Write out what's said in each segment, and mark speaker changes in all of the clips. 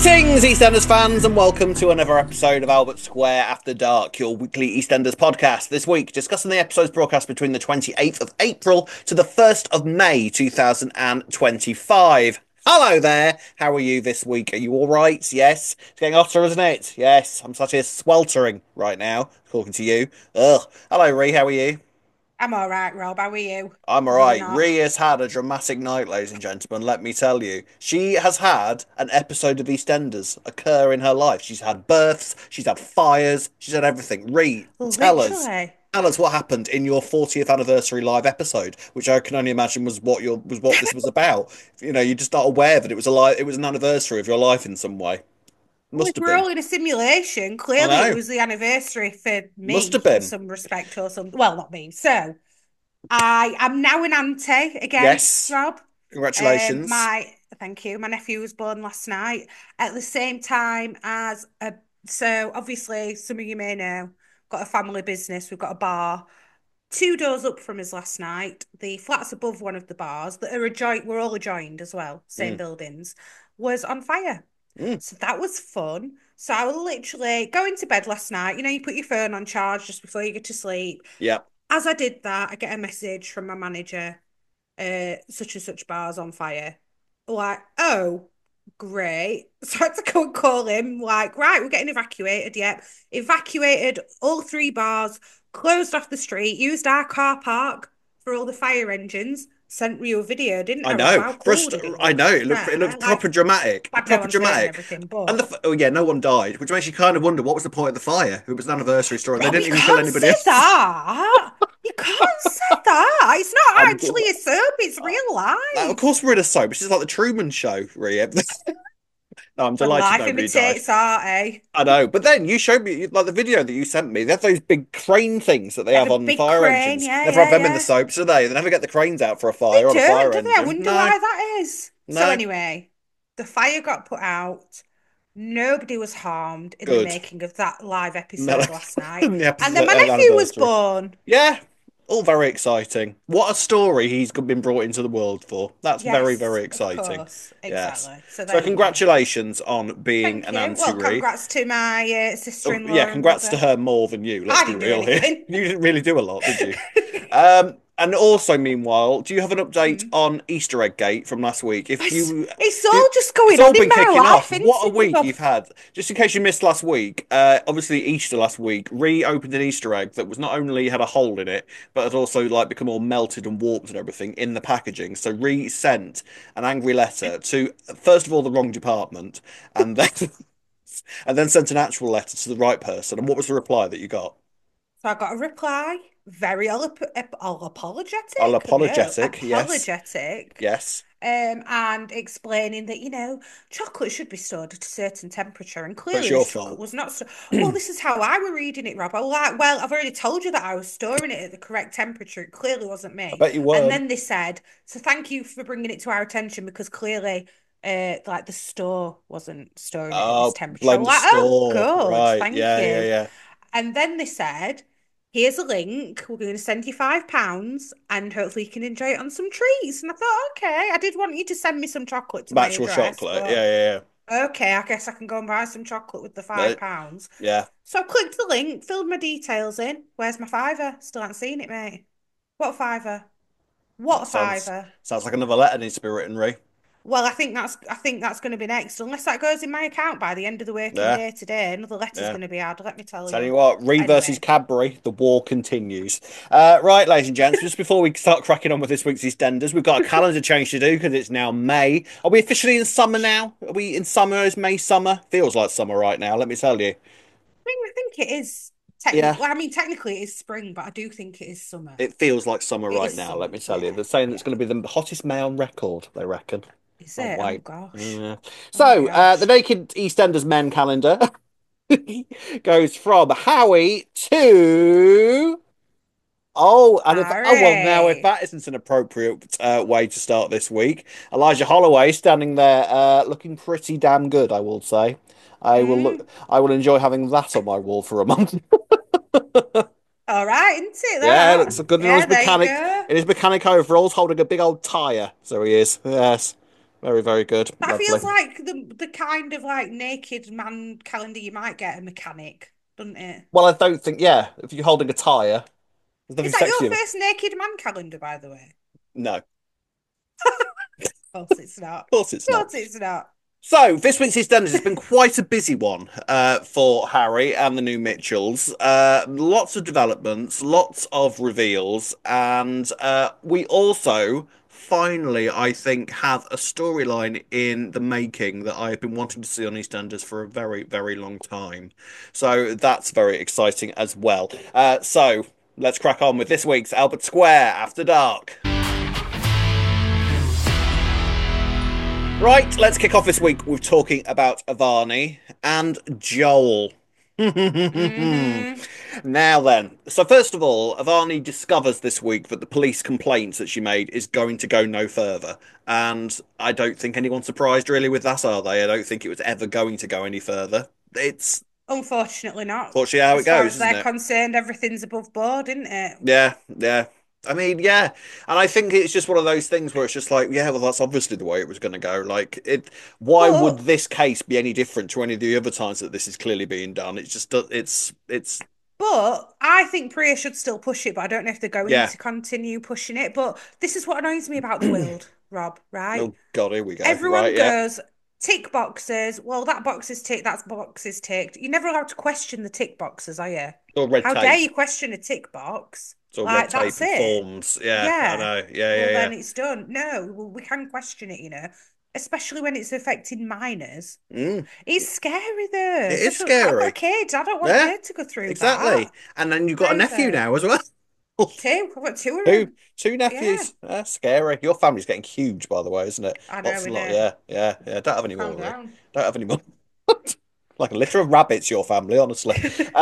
Speaker 1: Greetings, EastEnders fans, and welcome to another episode of Albert Square After Dark, your weekly EastEnders podcast. This week, discussing the episodes broadcast between the 28th of April to the 1st of May 2025. Hello there, how are you this week? Are you all right? Yes? It's getting hotter, isn't it? Yes, I'm such a sweltering right now, talking to you. Ugh. Hello, Ree, how are you?
Speaker 2: I'm all right, Rob. How are you?
Speaker 1: I'm
Speaker 2: Are you
Speaker 1: alright.
Speaker 2: not?
Speaker 1: Rhea has had a dramatic night, ladies and gentlemen, let me tell you. She has had an episode of EastEnders occur in her life. She's had births, she's had fires, she's had everything. Rhea,
Speaker 2: Literally.
Speaker 1: tell us what happened in your 40th anniversary live episode, which I can only imagine was what this was about. You know, you're just not aware that it was an anniversary of your life in some way.
Speaker 2: Well,
Speaker 1: Must
Speaker 2: if
Speaker 1: have
Speaker 2: we're
Speaker 1: been.
Speaker 2: all in a simulation,
Speaker 1: I
Speaker 2: clearly it
Speaker 1: know.
Speaker 2: was the anniversary for
Speaker 1: Must
Speaker 2: me
Speaker 1: have
Speaker 2: in
Speaker 1: been.
Speaker 2: some respect or something. Well, not me. So I am now an auntie again,
Speaker 1: Yes.
Speaker 2: Rob.
Speaker 1: Congratulations.
Speaker 2: My thank you. My nephew was born last night at the same time as a. So obviously, some of you may know, got a family business. We've got a bar. Two doors up from us last night, the flats above one of the bars that are adjoined, we're all adjoined as well, same
Speaker 1: Mm,
Speaker 2: buildings, was on fire.
Speaker 1: mm,
Speaker 2: So that was fun. So I was literally going to bed last night. You know, you put your phone on charge just before you get to sleep.
Speaker 1: yeah.
Speaker 2: As I did that, I get a message from my manager, such and such bars on fire. Like, oh, great. So I had to go and call him, like, right, we're getting evacuated. Yep. Evacuated all three bars, closed off the street, used our car park for all the fire engines. Sent you a video, didn't
Speaker 1: I
Speaker 2: I, Rob?
Speaker 1: know.
Speaker 2: How
Speaker 1: First,
Speaker 2: cool did it
Speaker 1: I
Speaker 2: look?
Speaker 1: know.
Speaker 2: To be
Speaker 1: It
Speaker 2: fair,
Speaker 1: looked
Speaker 2: like,
Speaker 1: proper dramatic.
Speaker 2: had no
Speaker 1: Proper
Speaker 2: one's hurt and
Speaker 1: dramatic.
Speaker 2: everything,
Speaker 1: And
Speaker 2: but
Speaker 1: oh yeah, no one died, which makes you kind of wonder what was the point of the fire? It was an anniversary story. They
Speaker 2: Rob, you
Speaker 1: didn't even kill
Speaker 2: can't
Speaker 1: anybody
Speaker 2: say
Speaker 1: else.
Speaker 2: that. You can't say that. It's not
Speaker 1: I'm,
Speaker 2: actually a soap, it's
Speaker 1: uh,
Speaker 2: real
Speaker 1: of
Speaker 2: life.
Speaker 1: course, we're in a soap. This is like the Truman Show, Rhea. No, I'm
Speaker 2: When
Speaker 1: delighted
Speaker 2: life
Speaker 1: nobody died.
Speaker 2: imitates art, eh?
Speaker 1: I know, but then you showed me like the video that you sent me. They have those big crane things that they
Speaker 2: They have
Speaker 1: have
Speaker 2: a
Speaker 1: on
Speaker 2: big
Speaker 1: fire
Speaker 2: crane,
Speaker 1: engines.
Speaker 2: yeah,
Speaker 1: Never have
Speaker 2: yeah,
Speaker 1: them in the
Speaker 2: yeah.
Speaker 1: soaps, do they? They never get the cranes out for a
Speaker 2: They
Speaker 1: fire on a
Speaker 2: don't,
Speaker 1: fire
Speaker 2: do they? I
Speaker 1: engine.
Speaker 2: wonder
Speaker 1: No,
Speaker 2: why that is. So
Speaker 1: no,
Speaker 2: anyway, the fire got put out. Nobody was harmed in the
Speaker 1: good.
Speaker 2: making of that live
Speaker 1: No,
Speaker 2: episode last night.
Speaker 1: the
Speaker 2: And then
Speaker 1: episode
Speaker 2: my nephew was
Speaker 1: anniversary.
Speaker 2: born.
Speaker 1: Yeah, all very exciting. What a story he's been brought into the world for. That's very,
Speaker 2: Yes,
Speaker 1: very
Speaker 2: of
Speaker 1: exciting.
Speaker 2: course.
Speaker 1: Yes.
Speaker 2: Exactly. So
Speaker 1: So
Speaker 2: there we go.
Speaker 1: congratulations on being
Speaker 2: Thank
Speaker 1: an
Speaker 2: you. Well,
Speaker 1: auntie.
Speaker 2: congrats to my
Speaker 1: Oh, yeah,
Speaker 2: sister-in-law and
Speaker 1: congrats to
Speaker 2: brother.
Speaker 1: her more than you. Let's
Speaker 2: I
Speaker 1: be
Speaker 2: didn't do
Speaker 1: real here.
Speaker 2: anything.
Speaker 1: You didn't really do a lot, did you? And also, meanwhile, do you have an update
Speaker 2: Mm.
Speaker 1: on Easter Egg Gate from last week?
Speaker 2: It's
Speaker 1: If you,
Speaker 2: all just
Speaker 1: it's
Speaker 2: going
Speaker 1: all
Speaker 2: on in
Speaker 1: been
Speaker 2: my
Speaker 1: kicking
Speaker 2: life,
Speaker 1: off.
Speaker 2: isn't
Speaker 1: What a
Speaker 2: it,
Speaker 1: week
Speaker 2: Rob?
Speaker 1: you've had. Just in case you missed last week, obviously Easter last week, reopened an Easter egg that was not only had a hole in it, but had also like become all melted and warped and everything in the packaging. So sent an angry letter to first of all the wrong department, and then and then sent an actual letter to the right person. And what was the reply that you got?
Speaker 2: So I got a reply, very
Speaker 1: All
Speaker 2: apologetic, no,
Speaker 1: apologetic. Yes.
Speaker 2: apologetic,
Speaker 1: Yes.
Speaker 2: and explaining that, chocolate should be stored at a certain temperature, and
Speaker 1: But it's
Speaker 2: clearly
Speaker 1: your
Speaker 2: this chocolate
Speaker 1: fault.
Speaker 2: was not so. Well, this is how I were reading it, Rob. I was like, well, I've already told you that I was storing it at the correct temperature. It clearly wasn't
Speaker 1: I
Speaker 2: me.
Speaker 1: bet you
Speaker 2: And
Speaker 1: weren't.
Speaker 2: then they said, so thank you for bringing it to our attention because clearly, like the store wasn't storing it at this
Speaker 1: Oh,
Speaker 2: temperature. I
Speaker 1: blame
Speaker 2: was
Speaker 1: the
Speaker 2: like, oh,
Speaker 1: store.
Speaker 2: good,
Speaker 1: Right.
Speaker 2: thank
Speaker 1: Yeah, yeah,
Speaker 2: you.
Speaker 1: yeah.
Speaker 2: And then they said, here's a link. We're going to send you £5 and hopefully you can enjoy it on some treats. And I thought, okay, I did want you to send me some chocolate to my
Speaker 1: Actual
Speaker 2: address,
Speaker 1: chocolate.
Speaker 2: but
Speaker 1: Yeah, yeah,
Speaker 2: okay, I guess I can go and buy some chocolate with the
Speaker 1: yeah.
Speaker 2: £5.
Speaker 1: Yeah.
Speaker 2: So I clicked the link, filled my details in. Where's my fiver? Still haven't seen it, mate. What fiver?
Speaker 1: That
Speaker 2: What
Speaker 1: sounds
Speaker 2: fiver?
Speaker 1: sounds like another letter needs to be written, Ree.
Speaker 2: Well, I think that's going to be next. Unless that goes in my account by the end of the working
Speaker 1: Yeah,
Speaker 2: day today, another letter's
Speaker 1: yeah.
Speaker 2: going to be had. Let me tell
Speaker 1: Tell
Speaker 2: you.
Speaker 1: you what, Ree versus
Speaker 2: Anyway,
Speaker 1: Cadbury, the war continues. Right, ladies and gents, just before we start cracking on with this week's EastEnders, we've got a calendar change to do because it's now May. Are we officially in summer now? Are we in summer? Is May summer? Feels like summer right now, let me tell you.
Speaker 2: I think it is
Speaker 1: Yeah,
Speaker 2: technically. Well, I mean, technically it is spring, but I do think it is summer.
Speaker 1: it feels like summer
Speaker 2: It
Speaker 1: right
Speaker 2: is
Speaker 1: now, let
Speaker 2: summer.
Speaker 1: me tell you.
Speaker 2: Yeah,
Speaker 1: They're saying it's
Speaker 2: yeah.
Speaker 1: going to be the hottest May on record, they reckon.
Speaker 2: Is
Speaker 1: Oh,
Speaker 2: it? Oh
Speaker 1: wait.
Speaker 2: gosh.
Speaker 1: Yeah.
Speaker 2: Oh my
Speaker 1: So, the
Speaker 2: gosh.
Speaker 1: Naked EastEnders men calendar goes from Howie to. Oh, and if
Speaker 2: All
Speaker 1: oh well, now if
Speaker 2: right.
Speaker 1: that isn't an appropriate way to start this week, Elijah Holloway standing there, looking pretty damn good, I will say. I will
Speaker 2: Mm.
Speaker 1: look. I will enjoy having that on my wall for a month.
Speaker 2: All right, isn't it
Speaker 1: Yeah,
Speaker 2: that?
Speaker 1: looks good
Speaker 2: Yeah, there you go.
Speaker 1: in his mechanic overalls, holding a big old tire. So he is. Yes, very, very good,
Speaker 2: That
Speaker 1: lovely.
Speaker 2: feels like the kind of like naked man calendar you might get a mechanic, doesn't it?
Speaker 1: Well, I don't think. Yeah, if you're holding a tire, there's nothing
Speaker 2: Is that your
Speaker 1: sexy.
Speaker 2: first naked man calendar, by the way?
Speaker 1: No, of
Speaker 2: Of course it's not.
Speaker 1: course it's
Speaker 2: Of
Speaker 1: not.
Speaker 2: course it's not.
Speaker 1: So this week's EastEnders has been quite a busy one for Harry and the new Mitchells. Lots of developments, lots of reveals, and we also finally, I think, have a storyline in the making that I have been wanting to see on EastEnders for a very, very long time. So that's very exciting as well. So let's crack on with this week's Albert Square After Dark. Right, let's kick off this week with talking about Avani and Joel.
Speaker 2: Mm-hmm.
Speaker 1: Now then, so first of all, Avani discovers this week that the police complaints that she made is going to go no further. And I don't think anyone's surprised really with that, are they? I don't think it was ever going to go any further. It's
Speaker 2: Unfortunately not.
Speaker 1: fortunately how it
Speaker 2: As far
Speaker 1: goes,
Speaker 2: as
Speaker 1: isn't
Speaker 2: they're
Speaker 1: it?
Speaker 2: concerned, everything's above board, isn't it?
Speaker 1: Yeah, yeah. I mean, yeah. And I think it's just one of those things where it's just like, yeah, well, that's obviously the way it was going to go. Like, why would
Speaker 2: But
Speaker 1: this case be any different to any of the other times that this is clearly being done? It's just,
Speaker 2: But I think Priya should still push it, but I don't know if they're going
Speaker 1: yeah.
Speaker 2: to continue pushing it. But this is what annoys me about the world, Rob, right?
Speaker 1: Oh, God, here we go.
Speaker 2: Everyone
Speaker 1: Right, yeah.
Speaker 2: goes, tick boxes. Well, that box is ticked, that box is ticked. You're never allowed to question the tick boxes, are you?
Speaker 1: It's all red
Speaker 2: How dare
Speaker 1: tape.
Speaker 2: you question a tick box?
Speaker 1: It's all red
Speaker 2: Like,
Speaker 1: tape
Speaker 2: that's
Speaker 1: and
Speaker 2: it.
Speaker 1: forms. Yeah, I
Speaker 2: Yeah.
Speaker 1: know. Yeah, yeah,
Speaker 2: Well,
Speaker 1: yeah.
Speaker 2: then it's done. No, well, we can question it, especially when it's affecting minors.
Speaker 1: Mm,
Speaker 2: It's scary though,
Speaker 1: it is
Speaker 2: especially I've got a
Speaker 1: scary.
Speaker 2: kid. I don't want
Speaker 1: Yeah,
Speaker 2: her to go through
Speaker 1: exactly.
Speaker 2: that.
Speaker 1: And then you've got a nephew
Speaker 2: Crazy.
Speaker 1: now as well.
Speaker 2: Two. I've got two of
Speaker 1: Two,
Speaker 2: them.
Speaker 1: two
Speaker 2: Yeah,
Speaker 1: nephews. Scary. Your family's getting huge, by the way, isn't it?
Speaker 2: I know,
Speaker 1: Lots
Speaker 2: we
Speaker 1: and lots.
Speaker 2: know.
Speaker 1: Yeah, yeah, yeah. Don't have any more,
Speaker 2: Calm
Speaker 1: Ray.
Speaker 2: down.
Speaker 1: Don't have any more. Like a litter of rabbits, your family, honestly.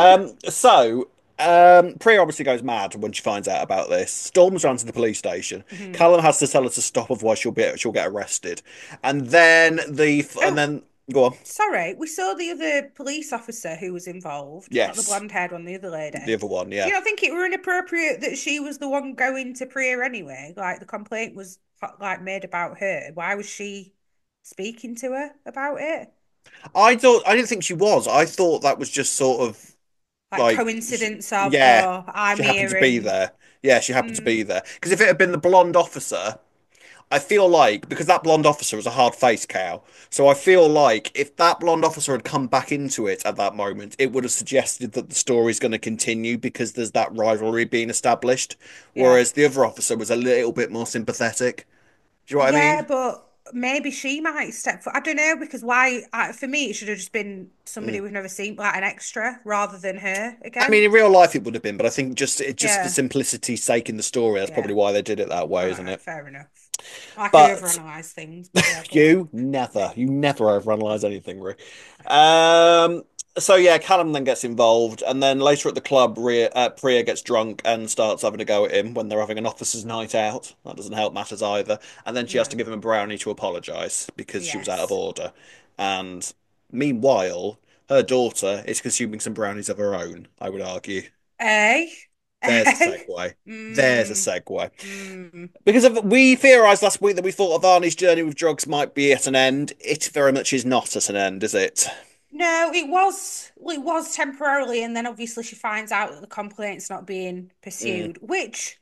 Speaker 1: So Priya obviously goes mad when she finds out about this. Storms around to the police station.
Speaker 2: Mhm.
Speaker 1: Callum has to tell her to stop, otherwise she'll get arrested. And then and
Speaker 2: Oh,
Speaker 1: then go on.
Speaker 2: sorry. We saw the other police officer who was involved, not the
Speaker 1: Yes,
Speaker 2: blonde haired one, the other lady.
Speaker 1: the other one.
Speaker 2: Do
Speaker 1: Yeah.
Speaker 2: you not think it were inappropriate that she was the one going to Priya anyway? Like the complaint was like made about her. Why was she speaking to her about it?
Speaker 1: I didn't think she was. I thought that was just sort of
Speaker 2: Like
Speaker 1: like
Speaker 2: coincidence of,
Speaker 1: yeah,
Speaker 2: oh, I'm
Speaker 1: she happened to
Speaker 2: here
Speaker 1: be
Speaker 2: and
Speaker 1: there. Yeah, she happened to
Speaker 2: mm,
Speaker 1: be there. Because if it had been the blonde officer, I feel like because that blonde officer was a hard-faced cow, so I feel like if that blonde officer had come back into it at that moment, it would have suggested that the story's going to continue because there's that rivalry being established.
Speaker 2: yeah.
Speaker 1: Whereas the other officer was a little bit more sympathetic. Do you know what I
Speaker 2: Yeah,
Speaker 1: mean?
Speaker 2: but maybe she might step for I don't know because why for me it should have just been somebody
Speaker 1: Mm.
Speaker 2: we've never seen like an extra rather than her
Speaker 1: I mean,
Speaker 2: again.
Speaker 1: in real life it would have been, but I think just for
Speaker 2: Yeah.
Speaker 1: simplicity's sake in the story, that's
Speaker 2: Yeah.
Speaker 1: probably why they did it that
Speaker 2: All
Speaker 1: way, isn't
Speaker 2: right,
Speaker 1: it?
Speaker 2: fair enough. I can
Speaker 1: But
Speaker 2: overanalyze things, but yeah, go on.
Speaker 1: you never overanalyze anything, Rick. Um, so yeah, Callum then gets involved, and then later at the club, Priya gets drunk and starts having a go at him when they're having an officers' night out. That doesn't help matters either. And then she has to
Speaker 2: No.
Speaker 1: give him a brownie to apologise because she was out of
Speaker 2: Yes.
Speaker 1: order. And meanwhile, her daughter is consuming some brownies of her own, I would argue.
Speaker 2: Eh?
Speaker 1: There's a
Speaker 2: Eh?
Speaker 1: segue. There's a
Speaker 2: Mm,
Speaker 1: segue.
Speaker 2: mm.
Speaker 1: We theorised last week that we thought Avani's journey with drugs might be at an end. It very much is not at an end, is it?
Speaker 2: No, it was temporarily, and then obviously she finds out that the complaint's not being
Speaker 1: Mm.
Speaker 2: pursued, which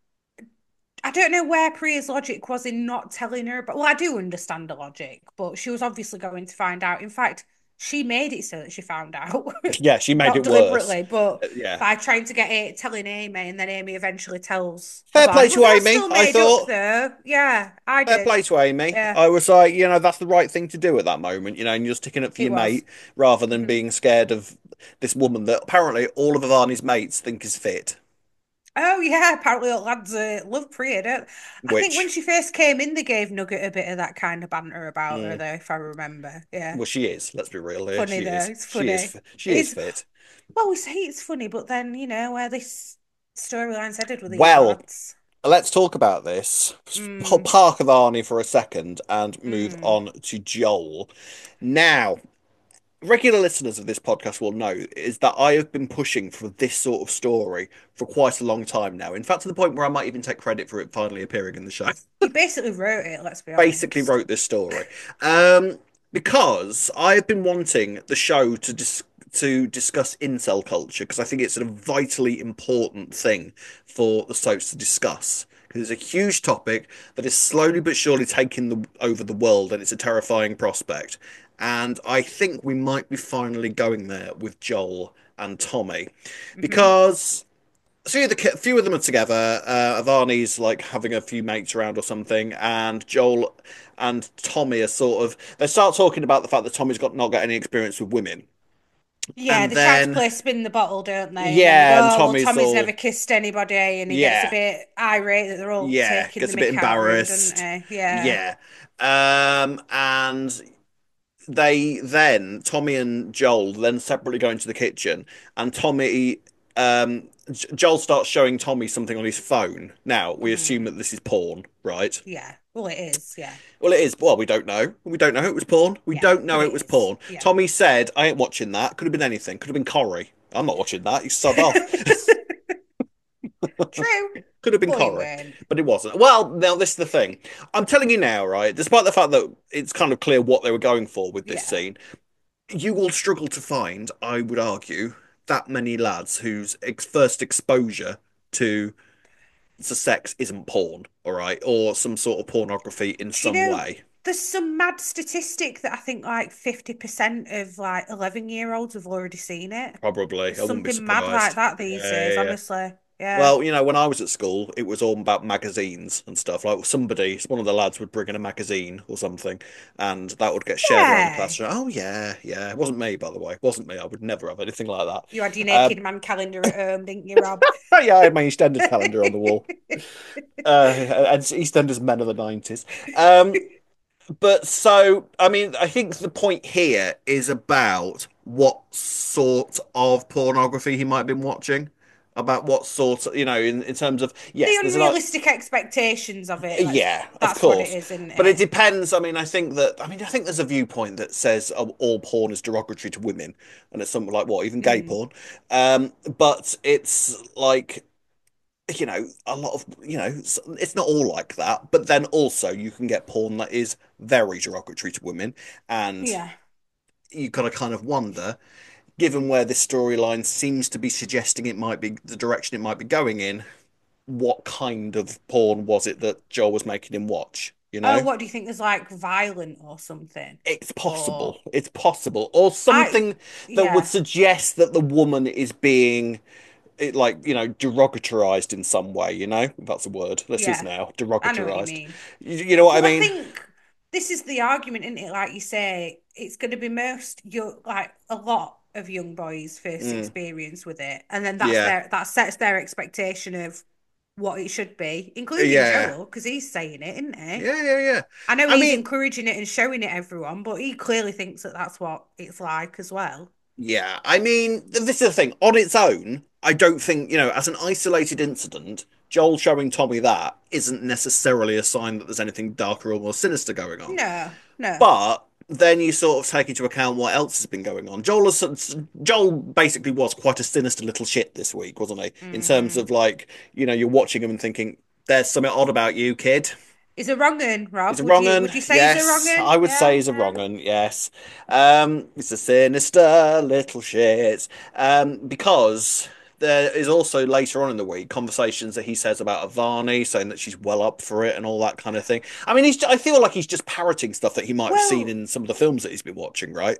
Speaker 2: I don't know where Priya's logic was in not telling her, but well, I do understand the logic, but she was obviously going to find out. In fact, she made it so that she found out,
Speaker 1: Yeah, she made
Speaker 2: not
Speaker 1: it worse.
Speaker 2: deliberately, but
Speaker 1: Yeah.
Speaker 2: by trying to get it, telling Amy, and then Amy eventually tells
Speaker 1: Fair play
Speaker 2: Avani. But
Speaker 1: to
Speaker 2: they were
Speaker 1: Amy,
Speaker 2: still
Speaker 1: I
Speaker 2: made up,
Speaker 1: thought.
Speaker 2: though. Yeah, I
Speaker 1: Fair
Speaker 2: did.
Speaker 1: play to Amy.
Speaker 2: Yeah,
Speaker 1: I was like, that's the right thing to do at that moment, and you're sticking up for
Speaker 2: it
Speaker 1: your
Speaker 2: was.
Speaker 1: mate rather than
Speaker 2: Mhm.
Speaker 1: being scared of this woman that apparently all of Avani's mates think is fit.
Speaker 2: Oh yeah, apparently the lads love Priya. Don't I think when
Speaker 1: Which,
Speaker 2: she first came in, they gave Nugget a bit of that kind of banter about her,
Speaker 1: mm,
Speaker 2: though, if I remember. Yeah,
Speaker 1: well, she is. Let's be real here.
Speaker 2: funny
Speaker 1: She
Speaker 2: though.
Speaker 1: is.
Speaker 2: It's
Speaker 1: She is.
Speaker 2: funny.
Speaker 1: She is
Speaker 2: It's
Speaker 1: fit.
Speaker 2: well, we say it's funny, but then where this storyline's headed with these
Speaker 1: Well,
Speaker 2: lads.
Speaker 1: let's talk about this.
Speaker 2: Mm,
Speaker 1: Park of Arnie for a second and move
Speaker 2: mm.
Speaker 1: on to Joel. Now, regular listeners of this podcast will know is that I have been pushing for this sort of story for quite a long time now. In fact, to the point where I might even take credit for it finally appearing in the show.
Speaker 2: You basically wrote it. Let's be
Speaker 1: Basically
Speaker 2: honest.
Speaker 1: wrote this story. Um, because I've been wanting the show to discuss incel culture because I think it's a vitally important thing for the soaps to discuss. Because it's a huge topic that is slowly but surely taking over the world, and it's a terrifying prospect. And I think we might be finally going there with Joel and Tommy,
Speaker 2: Hmm.
Speaker 1: because few of them are together. Avani's like having a few mates around or something, and Joel and Tommy are sort of. They start talking about the fact that Tommy's got not got any experience with women,
Speaker 2: Yeah,
Speaker 1: and
Speaker 2: they try to
Speaker 1: then
Speaker 2: play spin the bottle, don't they? And then they go,
Speaker 1: yeah, and
Speaker 2: oh, well,
Speaker 1: Tommy's
Speaker 2: Tommy's never
Speaker 1: all
Speaker 2: kissed anybody, and he gets a
Speaker 1: yeah,
Speaker 2: bit irate that they're all
Speaker 1: yeah,
Speaker 2: taking the
Speaker 1: gets a bit
Speaker 2: mick out of him, doesn't
Speaker 1: embarrassed,
Speaker 2: he? Yeah.
Speaker 1: yeah, and they then Tommy and Joel then separately go into the kitchen, and Joel starts showing Tommy something on his phone. Now we assume
Speaker 2: Hmm.
Speaker 1: that this is porn, right?
Speaker 2: Yeah. Well, it is. Yeah.
Speaker 1: Well, it is. Well, we don't know. We don't know it was porn. We
Speaker 2: Yeah.
Speaker 1: don't know
Speaker 2: But
Speaker 1: it
Speaker 2: it
Speaker 1: was
Speaker 2: is.
Speaker 1: porn.
Speaker 2: Yeah.
Speaker 1: Tommy said, "I ain't watching that." Could have been anything. Could have been Corrie. I'm not watching that. You sod off.
Speaker 2: True.
Speaker 1: Could have been
Speaker 2: But it
Speaker 1: Corrie,
Speaker 2: won't.
Speaker 1: but it wasn't. Well, now this is the thing. I'm telling you now, right? Despite the fact that it's kind of clear what they were going for with this
Speaker 2: Yeah.
Speaker 1: scene, you will struggle to find, I would argue, that many lads whose first exposure to sex isn't porn, all right, or some sort of pornography in
Speaker 2: Do you
Speaker 1: some
Speaker 2: know,
Speaker 1: way.
Speaker 2: there's some mad statistic that I think like 50% of like 11-year-olds have already seen it.
Speaker 1: Probably.
Speaker 2: There's
Speaker 1: I wouldn't be
Speaker 2: something mad like
Speaker 1: surprised.
Speaker 2: that these
Speaker 1: Yeah, yeah,
Speaker 2: days,
Speaker 1: yeah.
Speaker 2: honestly. Yeah.
Speaker 1: Well, when I was at school, it was all about magazines and stuff. Like one of the lads would bring in a magazine or something, and that would get shared around the
Speaker 2: Yeah.
Speaker 1: classroom. Oh yeah, yeah. It wasn't me, by the way. It wasn't me. I would never have anything like that.
Speaker 2: You had your
Speaker 1: Um,
Speaker 2: naked man calendar at home, didn't you, Rob?
Speaker 1: yeah, I had my EastEnders calendar on the wall. And EastEnders men of the 90s. But so, I mean, I think the point here is about what sort of pornography he might have been watching, about what sort of, in terms of,
Speaker 2: The
Speaker 1: yes, there's an,
Speaker 2: unrealistic expectations of it.
Speaker 1: yeah, of
Speaker 2: That's what it
Speaker 1: course.
Speaker 2: is, isn't
Speaker 1: But it
Speaker 2: it?
Speaker 1: depends. I think there's a viewpoint that says all porn is derogatory to women, and it's something like what, even gay
Speaker 2: Mm.
Speaker 1: porn. But it's like, a lot of, it's not all like that. But then also you can get porn that is very derogatory to women, and
Speaker 2: Yeah.
Speaker 1: you gotta kind of wonder, given where this storyline seems to be suggesting it might be the direction it might be going in, what kind of porn was it that Joel was making him watch? You
Speaker 2: Oh,
Speaker 1: know?
Speaker 2: what do you think? There's like violent or something?
Speaker 1: It's
Speaker 2: Or
Speaker 1: possible. It's possible. Or
Speaker 2: I,
Speaker 1: something that would
Speaker 2: yeah,
Speaker 1: suggest that the woman is being like, derogatorized in some way, if that's a word. Let's use
Speaker 2: yeah.
Speaker 1: now.
Speaker 2: I know what you
Speaker 1: Derogatorized.
Speaker 2: mean.
Speaker 1: You know what I
Speaker 2: Well, I
Speaker 1: mean?
Speaker 2: think this is the argument, isn't it? Like you say, it's going to be most young, like a lot of young boys' first
Speaker 1: Mm,
Speaker 2: experience with it, and then
Speaker 1: yeah.
Speaker 2: that sets their expectation of what it should be, including
Speaker 1: Yeah.
Speaker 2: Joel, because he's saying it, isn't he?
Speaker 1: Yeah, yeah, yeah.
Speaker 2: I know
Speaker 1: I
Speaker 2: he's
Speaker 1: mean,
Speaker 2: encouraging it and showing it everyone, but he clearly thinks that that's what it's like as well.
Speaker 1: yeah. I mean, this is the thing. On its own, I don't think, as an isolated incident, Joel showing Tommy that isn't necessarily a sign that there's anything darker or more sinister going on.
Speaker 2: No, no.
Speaker 1: But then you sort of take into account what else has been going on. Joel basically was quite a sinister little shit this week, wasn't he? In terms
Speaker 2: Hmm.
Speaker 1: of like, you're watching him and thinking, "There's something odd about you, kid."
Speaker 2: Is a wrong un,
Speaker 1: He's
Speaker 2: Rob?
Speaker 1: a wrong un.
Speaker 2: Would you say he's a wrong
Speaker 1: Yes,
Speaker 2: un?
Speaker 1: I would say
Speaker 2: Yeah,
Speaker 1: he's a
Speaker 2: yeah.
Speaker 1: wrong un. Yes, he's a sinister little shit. Because there is also later on in the week conversations that he says about Avani, saying that she's well up for it and all that kind of thing. I mean, I feel like he's just parroting stuff that he might have seen
Speaker 2: Well,
Speaker 1: in some of the films that he's been watching, right?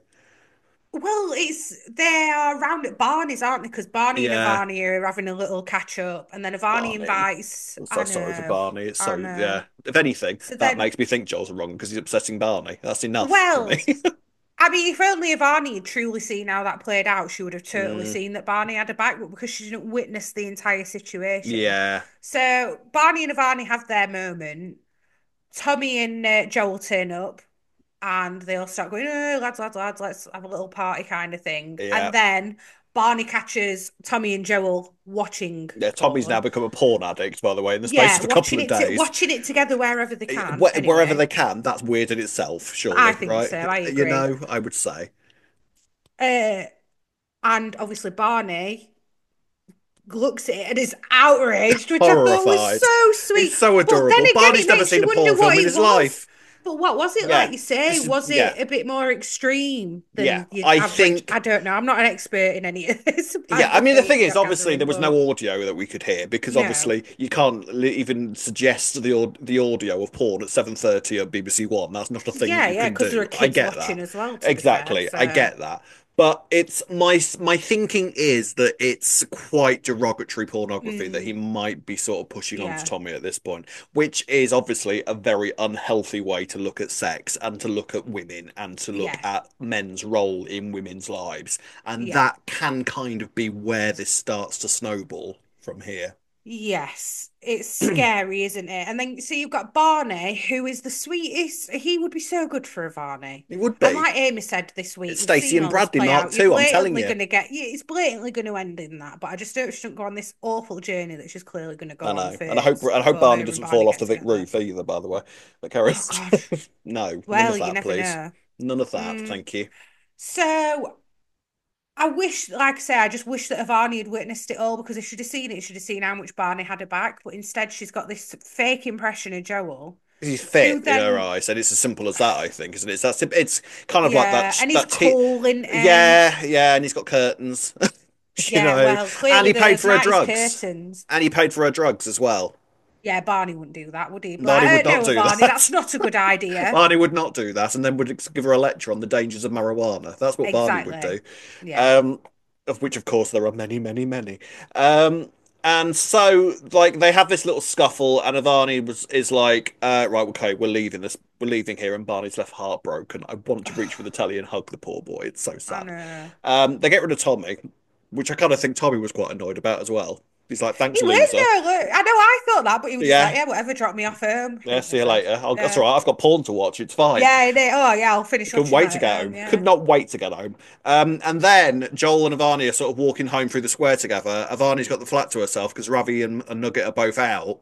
Speaker 2: it's they are round at Barney's, aren't they? Because Barney and
Speaker 1: Yeah,
Speaker 2: Ivani are having a little catch up, and then Ivani
Speaker 1: Barney.
Speaker 2: invites.
Speaker 1: I'm so
Speaker 2: I
Speaker 1: sorry for
Speaker 2: know,
Speaker 1: Barney. It's
Speaker 2: I
Speaker 1: so,
Speaker 2: know.
Speaker 1: yeah. If anything,
Speaker 2: So
Speaker 1: that
Speaker 2: then,
Speaker 1: makes me think Joel's wrong because he's upsetting Barney. That's enough for
Speaker 2: well,
Speaker 1: me.
Speaker 2: I mean, if only Ivani had truly seen how that played out, she would have totally
Speaker 1: Mm,
Speaker 2: seen that Barney had a back, but because she didn't witness the entire situation.
Speaker 1: yeah.
Speaker 2: So Barney and Ivani have their moment. Tommy and Joel turn up and they all start going, oh, lads, lads, lads, let's have a little party kind of thing. And
Speaker 1: Yeah.
Speaker 2: then Barney catches Tommy and Joel watching
Speaker 1: Yeah, Tommy's now
Speaker 2: porn.
Speaker 1: become a porn addict, by the way, in the space
Speaker 2: Yeah,
Speaker 1: of a couple of days.
Speaker 2: watching it together wherever they can.
Speaker 1: Wherever
Speaker 2: Anyway,
Speaker 1: they can, that's weird in itself,
Speaker 2: I
Speaker 1: surely,
Speaker 2: think
Speaker 1: right?
Speaker 2: so. I agree.
Speaker 1: I would say.
Speaker 2: Uh, and obviously Barney looks at it and is outraged, which I thought was
Speaker 1: Horrified.
Speaker 2: so
Speaker 1: It's
Speaker 2: sweet.
Speaker 1: so
Speaker 2: But then
Speaker 1: adorable.
Speaker 2: again,
Speaker 1: Barney's
Speaker 2: it
Speaker 1: never
Speaker 2: makes
Speaker 1: seen
Speaker 2: you
Speaker 1: a
Speaker 2: wonder
Speaker 1: porn film
Speaker 2: what
Speaker 1: in
Speaker 2: it
Speaker 1: his
Speaker 2: was.
Speaker 1: life.
Speaker 2: But what was it like
Speaker 1: Yeah,
Speaker 2: you say?
Speaker 1: this is
Speaker 2: Was
Speaker 1: yeah.
Speaker 2: it a bit more extreme
Speaker 1: Yeah,
Speaker 2: than your
Speaker 1: I
Speaker 2: average?
Speaker 1: think
Speaker 2: I don't know. I'm not an expert in any of this,
Speaker 1: yeah, I
Speaker 2: apart
Speaker 1: mean, the
Speaker 2: from
Speaker 1: thing is,
Speaker 2: drug
Speaker 1: obviously, there
Speaker 2: gathering,
Speaker 1: was
Speaker 2: but
Speaker 1: no audio that we could hear because
Speaker 2: no.
Speaker 1: obviously you can't even suggest the audio of porn at 7:30 at BBC One. That's not a thing that
Speaker 2: Yeah,
Speaker 1: you
Speaker 2: yeah,
Speaker 1: can
Speaker 2: because there are
Speaker 1: do. I
Speaker 2: kids
Speaker 1: get
Speaker 2: watching
Speaker 1: that.
Speaker 2: as well, to be fair.
Speaker 1: Exactly, I
Speaker 2: So,
Speaker 1: get that. But it's my thinking is that it's quite derogatory pornography that he
Speaker 2: mm,
Speaker 1: might be sort of pushing onto
Speaker 2: yeah,
Speaker 1: Tommy at this point, which is obviously a very unhealthy way to look at sex and to look at women and to look
Speaker 2: yeah,
Speaker 1: at men's role in women's lives. And
Speaker 2: yeah.
Speaker 1: that can kind of be where this starts to snowball from here.
Speaker 2: Yes, it's scary, isn't it? And then, so you've got Barney, who is the sweetest. He would be so good for a Varney.
Speaker 1: It would
Speaker 2: And
Speaker 1: be.
Speaker 2: like Amy said this week,
Speaker 1: It's
Speaker 2: we've
Speaker 1: Stacey
Speaker 2: seen
Speaker 1: and
Speaker 2: all this
Speaker 1: Bradley
Speaker 2: play
Speaker 1: Mark
Speaker 2: out. You're
Speaker 1: II, I'm telling
Speaker 2: blatantly
Speaker 1: you.
Speaker 2: going to get, it's blatantly going to end in that. But I just don't, she shouldn't go on this awful journey that she's clearly going to
Speaker 1: I
Speaker 2: go on
Speaker 1: know. And I
Speaker 2: first
Speaker 1: hope
Speaker 2: before
Speaker 1: Barney
Speaker 2: her and
Speaker 1: doesn't
Speaker 2: Barney
Speaker 1: fall off
Speaker 2: get
Speaker 1: the Vic
Speaker 2: together.
Speaker 1: roof either, by the way. But carry
Speaker 2: Oh, God.
Speaker 1: on. No, none of
Speaker 2: Well, you
Speaker 1: that,
Speaker 2: never
Speaker 1: please.
Speaker 2: know.
Speaker 1: None of that,
Speaker 2: Mm.
Speaker 1: thank you.
Speaker 2: So I wish, like I say, I just wish that Ivani had witnessed it all because if she'd have seen it, she'd have seen how much Barney had her back. But instead, she's got this fake impression of Joel,
Speaker 1: He's
Speaker 2: who
Speaker 1: fit in her
Speaker 2: then,
Speaker 1: eyes, and it's as simple as that, I think, isn't it? It's kind of like
Speaker 2: yeah,
Speaker 1: that
Speaker 2: and he's
Speaker 1: that t
Speaker 2: cool, isn't he?
Speaker 1: yeah, yeah, and he's got curtains, you
Speaker 2: Yeah,
Speaker 1: know,
Speaker 2: well,
Speaker 1: and
Speaker 2: clearly
Speaker 1: he paid
Speaker 2: the
Speaker 1: for her
Speaker 2: 90s
Speaker 1: drugs,
Speaker 2: curtains.
Speaker 1: and he paid for her drugs as well.
Speaker 2: Yeah, Barney wouldn't do that, would he? But
Speaker 1: Barney would
Speaker 2: like,
Speaker 1: not
Speaker 2: no,
Speaker 1: do
Speaker 2: Barney, that's
Speaker 1: that.
Speaker 2: not a good idea.
Speaker 1: Barney would not do that, and then would give her a lecture on the dangers of marijuana. That's what Barney would
Speaker 2: Exactly.
Speaker 1: do.
Speaker 2: Yeah.
Speaker 1: Um, of which, of course, there are many, many, many. Um, and so, like, they have this little scuffle, and Ivani is like, right, okay, we're leaving here, and Barney's left heartbroken. I want to reach for the telly and hug the poor boy. It's so
Speaker 2: I
Speaker 1: sad.
Speaker 2: know.
Speaker 1: They get rid of Tommy, which I kind of think Tommy was quite annoyed about as well. He's like, thanks,
Speaker 2: He was
Speaker 1: loser.
Speaker 2: no, look, I know I thought that, but he was just like,
Speaker 1: Yeah,
Speaker 2: yeah, whatever, drop me off home.
Speaker 1: yeah,
Speaker 2: Shouldn't
Speaker 1: see
Speaker 2: have
Speaker 1: you
Speaker 2: said.
Speaker 1: later. That's
Speaker 2: Yeah.
Speaker 1: all right. I've got porn to watch. It's fine.
Speaker 2: Yeah, oh yeah, I'll
Speaker 1: I
Speaker 2: finish
Speaker 1: couldn't
Speaker 2: watching
Speaker 1: wait
Speaker 2: that
Speaker 1: to
Speaker 2: at
Speaker 1: get
Speaker 2: home.
Speaker 1: home. Could
Speaker 2: Yeah.
Speaker 1: not wait to get home. And then Joel and Ivani are sort of walking home through the square together. Ivani's got the flat to herself because Ravi and Nugget are both out.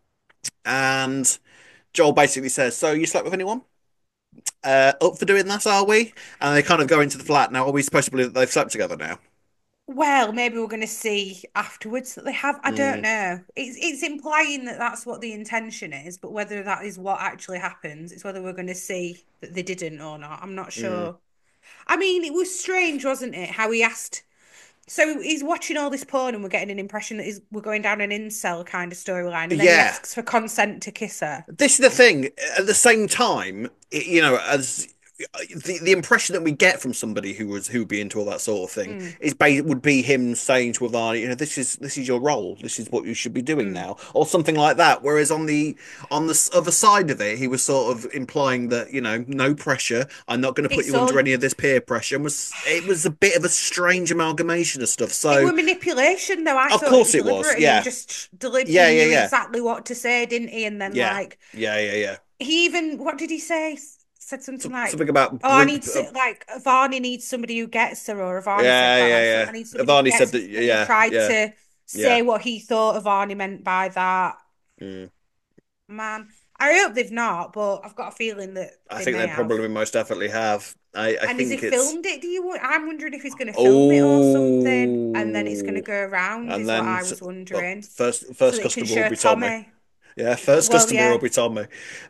Speaker 1: And Joel basically says, "So you slept with anyone? Up for doing that, are we?" And they kind of go into the flat. Now, are we supposed to believe that they've slept together now?
Speaker 2: Well, maybe we're going to see afterwards that they have. I don't
Speaker 1: Mm,
Speaker 2: know. It's implying that that's what the intention is, but whether that is what actually happens, it's whether we're going to see that they didn't or not. I'm not
Speaker 1: mm.
Speaker 2: sure. I mean, it was strange, wasn't it? How he asked. So he's watching all this porn, and we're getting an impression that we're going down an incel kind of storyline, and then he
Speaker 1: Yeah,
Speaker 2: asks for consent to kiss her.
Speaker 1: this is the thing. At the same time, as the impression that we get from somebody who'd be into all that sort of thing
Speaker 2: Mm,
Speaker 1: would be him saying to Ivani, this is your role. This is what you should be doing
Speaker 2: mm.
Speaker 1: now, or something like that. Whereas on the other side of it, he was sort of implying that no pressure. I'm not going to put
Speaker 2: It's
Speaker 1: you under
Speaker 2: all.
Speaker 1: any of this peer pressure. And it was a bit of a strange amalgamation of stuff.
Speaker 2: It
Speaker 1: So
Speaker 2: was manipulation, though. I
Speaker 1: of
Speaker 2: thought it
Speaker 1: course
Speaker 2: was
Speaker 1: it was.
Speaker 2: deliberate, and he
Speaker 1: Yeah,
Speaker 2: just deliberately
Speaker 1: yeah,
Speaker 2: he
Speaker 1: yeah,
Speaker 2: knew
Speaker 1: yeah,
Speaker 2: exactly what to say, didn't he? And then
Speaker 1: yeah,
Speaker 2: like
Speaker 1: yeah, yeah, yeah.
Speaker 2: he even what did he say? Said something like,
Speaker 1: Something about
Speaker 2: "Oh, I
Speaker 1: group.
Speaker 2: need like Varney needs somebody who gets her," or Varney said
Speaker 1: Yeah,
Speaker 2: that like,
Speaker 1: yeah,
Speaker 2: "I need
Speaker 1: yeah.
Speaker 2: somebody who
Speaker 1: Varney said
Speaker 2: gets
Speaker 1: that.
Speaker 2: me," and he
Speaker 1: Yeah,
Speaker 2: tried
Speaker 1: yeah,
Speaker 2: to
Speaker 1: yeah.
Speaker 2: say what he thought Varney meant by that.
Speaker 1: Mm.
Speaker 2: Man, I hope they've not, but I've got a feeling that
Speaker 1: I
Speaker 2: they
Speaker 1: think
Speaker 2: may
Speaker 1: they
Speaker 2: have.
Speaker 1: probably most definitely have. I
Speaker 2: And has he
Speaker 1: think it's
Speaker 2: filmed it? I'm wondering if he's going to film it or something, and then it's going to
Speaker 1: oh,
Speaker 2: go around,
Speaker 1: and
Speaker 2: is what
Speaker 1: then
Speaker 2: I was
Speaker 1: well,
Speaker 2: wondering, so
Speaker 1: first
Speaker 2: that he can
Speaker 1: customer will
Speaker 2: show
Speaker 1: be Tommy.
Speaker 2: Tommy.
Speaker 1: Yeah, first
Speaker 2: Well,
Speaker 1: customer will
Speaker 2: yeah,
Speaker 1: be Tommy.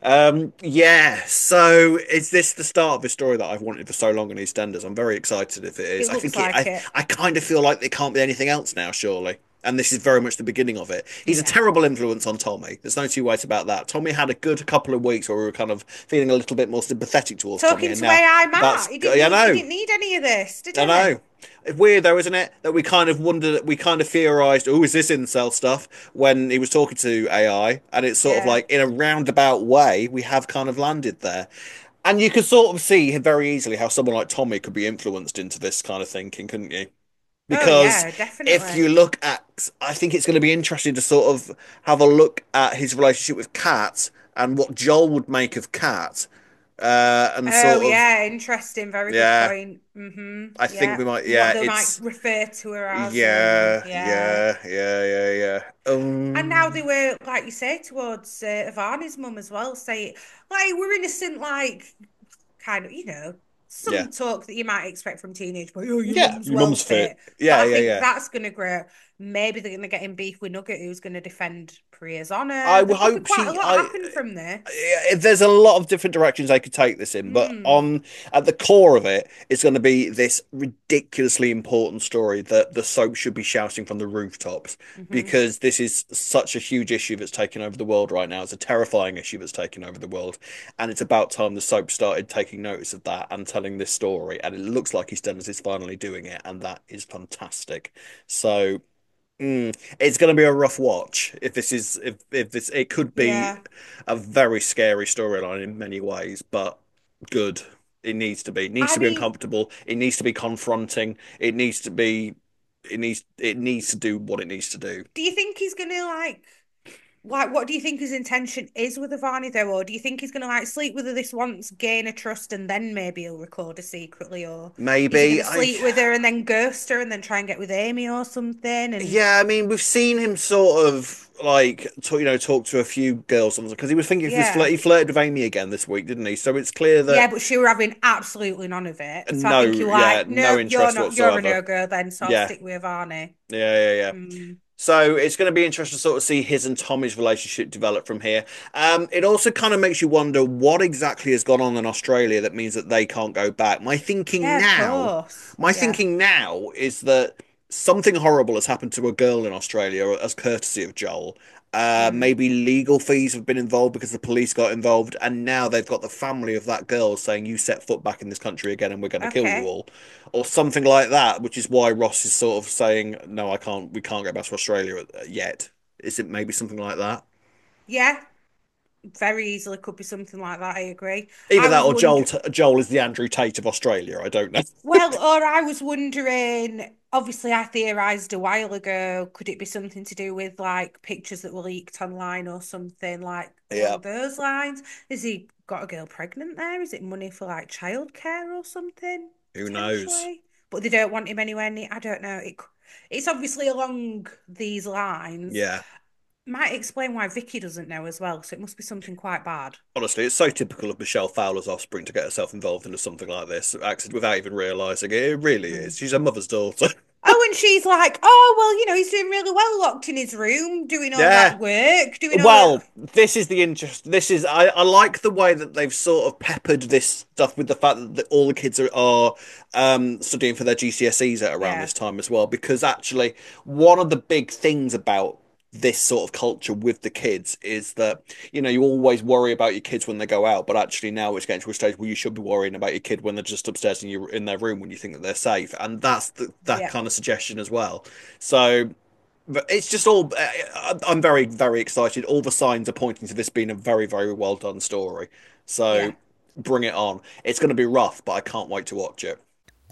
Speaker 1: Yeah. So is this the start of a story that I've wanted for so long in EastEnders? I'm very excited if it is.
Speaker 2: it
Speaker 1: I
Speaker 2: looks
Speaker 1: think it.
Speaker 2: like it.
Speaker 1: I kind of feel like there can't be anything else now, surely. And this is very much the beginning of it. He's a
Speaker 2: Yeah.
Speaker 1: terrible influence on Tommy. There's no two ways about that. Tommy had a good couple of weeks where we were kind of feeling a little bit more sympathetic towards Tommy,
Speaker 2: Talking
Speaker 1: and
Speaker 2: to
Speaker 1: now
Speaker 2: AI Matt,
Speaker 1: that's I
Speaker 2: he
Speaker 1: know.
Speaker 2: didn't need any of this, did
Speaker 1: I
Speaker 2: he?
Speaker 1: know. It's weird though, isn't it? That we kind of wondered, we kind of theorized, oh, is this incel stuff when he was talking to AI? And it's sort of
Speaker 2: Yeah.
Speaker 1: like in a roundabout way, we have kind of landed there. And you could sort of see very easily how someone like Tommy could be influenced into this kind of thinking, couldn't you?
Speaker 2: Oh
Speaker 1: Because
Speaker 2: yeah,
Speaker 1: if
Speaker 2: definitely.
Speaker 1: you look at, I think it's going to be interesting to sort of have a look at his relationship with Kat and what Joel would make of Kat, and
Speaker 2: Oh
Speaker 1: sort of,
Speaker 2: yeah, interesting. Very good
Speaker 1: yeah,
Speaker 2: point. Mm-hmm.
Speaker 1: I think
Speaker 2: Yeah.
Speaker 1: we might,
Speaker 2: And what
Speaker 1: yeah,
Speaker 2: they might
Speaker 1: it's.
Speaker 2: refer to her as, and
Speaker 1: Yeah,
Speaker 2: yeah.
Speaker 1: yeah, yeah, yeah, yeah.
Speaker 2: And now they were, like you say, towards Ivani's mum as well, say like we're innocent, like kind of,
Speaker 1: Yeah.
Speaker 2: some talk that you might expect from teenage boy. Oh, your
Speaker 1: Yeah.
Speaker 2: mum's
Speaker 1: Your
Speaker 2: well
Speaker 1: mum's fit.
Speaker 2: fit. But
Speaker 1: Yeah,
Speaker 2: I
Speaker 1: yeah,
Speaker 2: think
Speaker 1: yeah.
Speaker 2: that's going to grow. Maybe they're going to get in beef with Nugget, who's going to defend Priya's
Speaker 1: I
Speaker 2: honor. There
Speaker 1: would
Speaker 2: could be
Speaker 1: hope
Speaker 2: quite a
Speaker 1: she.
Speaker 2: lot happen from this.
Speaker 1: There's a lot of different directions they could take this in, but
Speaker 2: Mm,
Speaker 1: on at the core of it, it's going to be this ridiculously important story that the soap should be shouting from the rooftops
Speaker 2: hmm.
Speaker 1: because this is such a huge issue that's taking over the world right now. It's a terrifying issue that's taking over the world, and it's about time the soap started taking notice of that and telling this story. And it looks like EastEnders is finally doing it, and that is fantastic. So. It's going to be a rough watch if this it could be
Speaker 2: Yeah.
Speaker 1: a very scary storyline in many ways, but good. It needs to be. It needs
Speaker 2: I
Speaker 1: to be
Speaker 2: mean,
Speaker 1: uncomfortable. It needs to be confronting. It needs to do what it needs to do.
Speaker 2: do you think he's going to like, what do you think his intention is with Ivani though? Or do you think he's gonna like sleep with her this once, gain her trust, and then maybe he'll record her secretly? Or is he
Speaker 1: Maybe
Speaker 2: gonna
Speaker 1: I
Speaker 2: sleep with her and then ghost her and then try and get with Amy or something? And
Speaker 1: Yeah, I mean, we've seen him sort of like talk to a few girls because he was thinking of this
Speaker 2: yeah.
Speaker 1: he flirted with Amy again this week, didn't he? So it's clear
Speaker 2: Yeah,
Speaker 1: that
Speaker 2: but she were having absolutely none of it. So I
Speaker 1: no,
Speaker 2: think you're
Speaker 1: yeah,
Speaker 2: like,
Speaker 1: no
Speaker 2: nope, you're
Speaker 1: interest
Speaker 2: not, you're a
Speaker 1: whatsoever.
Speaker 2: no girl then, so I'll
Speaker 1: Yeah,
Speaker 2: stick with Ivani.
Speaker 1: yeah.
Speaker 2: Mm.
Speaker 1: So it's going to be interesting to sort of see his and Tommy's relationship develop from here. It also kind of makes you wonder what exactly has gone on in Australia that means that they can't go back.
Speaker 2: Yeah, of course.
Speaker 1: My
Speaker 2: Yeah.
Speaker 1: thinking now is that something horrible has happened to a girl in Australia as courtesy of Joel.
Speaker 2: Mm.
Speaker 1: Maybe legal fees have been involved because the police got involved, and now they've got the family of that girl saying, "You set foot back in this country again, and we're going to kill you
Speaker 2: Okay.
Speaker 1: all," or something like that. Which is why Ross is sort of saying, "No, I can't. We can't go back to Australia yet." Is it maybe something like that?
Speaker 2: Yeah, very easily could be something like that. I agree.
Speaker 1: Either
Speaker 2: I
Speaker 1: that
Speaker 2: was
Speaker 1: or
Speaker 2: wondering.
Speaker 1: Joel is the Andrew Tate of Australia. I don't know.
Speaker 2: Well, or I was wondering, obviously, I theorized a while ago, could it be something to do with like pictures that were leaked online or something like
Speaker 1: Yeah,
Speaker 2: along those lines? Has he got a girl pregnant there? Is it money for like childcare or something,
Speaker 1: who knows?
Speaker 2: potentially? But they don't want him anywhere near, I don't know. It's obviously along these lines.
Speaker 1: Yeah.
Speaker 2: Might explain why Vicky doesn't know as well, so it must be something quite bad.
Speaker 1: Honestly, it's so typical of Michelle Fowler's offspring to get herself involved into something like this, accident without even realizing it. It really
Speaker 2: Mm.
Speaker 1: is. She's her mother's daughter.
Speaker 2: Oh, and she's like, oh, well, he's doing really well locked in his room, doing all
Speaker 1: Yeah.
Speaker 2: that work, doing all that.
Speaker 1: Well, this is the interest. I like the way that they've sort of peppered this stuff with the fact that all the kids are studying for their GCSEs at around
Speaker 2: Yeah,
Speaker 1: this time as well. Because actually, one of the big things about this sort of culture with the kids is that you always worry about your kids when they go out, but actually now it's getting to a stage where you should be worrying about your kid when they're just upstairs in their room when you think that they're safe, and that's that
Speaker 2: yeah,
Speaker 1: kind of suggestion as well. So. But it's just all. I'm very, very excited. All the signs are pointing to this being a very, very well done story. So
Speaker 2: yeah.
Speaker 1: bring it on. It's going to be rough, but I can't wait to watch it.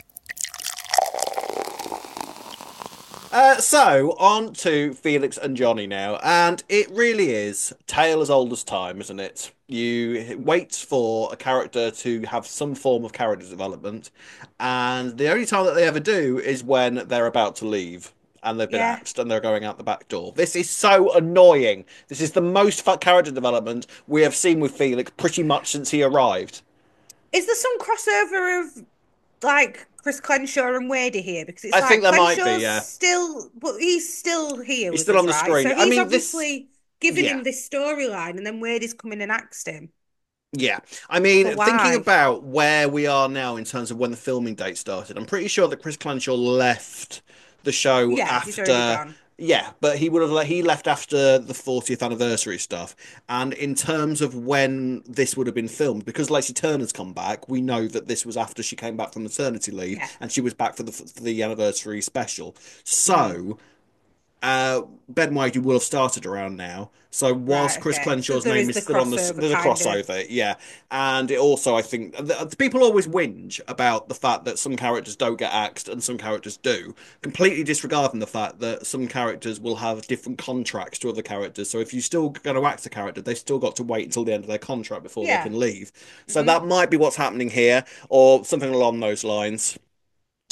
Speaker 1: So on to Felix and Johnny now, and it really is tale as old as time, isn't it? You wait for a character to have some form of character development, and the only time that they ever do is when they're about to leave and they've been
Speaker 2: Yeah.
Speaker 1: axed and they're going out the back door. This is so annoying. This is the most fat character development we have seen with Felix pretty much since he arrived.
Speaker 2: Is there some crossover of like Chris Crenshaw and Wadey here? Because it's
Speaker 1: I think
Speaker 2: like
Speaker 1: there might be,
Speaker 2: Crenshaw's
Speaker 1: yeah.
Speaker 2: still, but he's still here
Speaker 1: He's
Speaker 2: with
Speaker 1: still on
Speaker 2: us,
Speaker 1: the
Speaker 2: right?
Speaker 1: screen.
Speaker 2: So
Speaker 1: I
Speaker 2: he's
Speaker 1: mean, this,
Speaker 2: obviously giving
Speaker 1: yeah.
Speaker 2: him this storyline, and then Wadey's come in and axed him.
Speaker 1: Yeah, I
Speaker 2: But
Speaker 1: mean, thinking
Speaker 2: why?
Speaker 1: about where we are now in terms of when the filming date started, I'm pretty sure that Chris Clanshaw left the show
Speaker 2: Yeah, he's already
Speaker 1: after.
Speaker 2: gone.
Speaker 1: Yeah, but he left after the 40th anniversary stuff. And in terms of when this would have been filmed, because Lacey Turner's come back, we know that this was after she came back from maternity leave
Speaker 2: Yeah.
Speaker 1: and she was back for the anniversary special.
Speaker 2: Mm.
Speaker 1: So Ben Whitey will have started around now. So
Speaker 2: Right,
Speaker 1: whilst Chris
Speaker 2: okay. So
Speaker 1: Clenshaw's
Speaker 2: there
Speaker 1: name
Speaker 2: is
Speaker 1: is
Speaker 2: the
Speaker 1: still on
Speaker 2: crossover
Speaker 1: there's a
Speaker 2: kind of.
Speaker 1: crossover, yeah. And it also, I think, people always whinge about the fact that some characters don't get axed and some characters do, completely disregarding the fact that some characters will have different contracts to other characters. So if you're still going to axe a character, they've still got to wait until the end of their contract before they
Speaker 2: Yeah.
Speaker 1: can leave. So
Speaker 2: Hmm.
Speaker 1: that might be what's happening here, or something along those lines.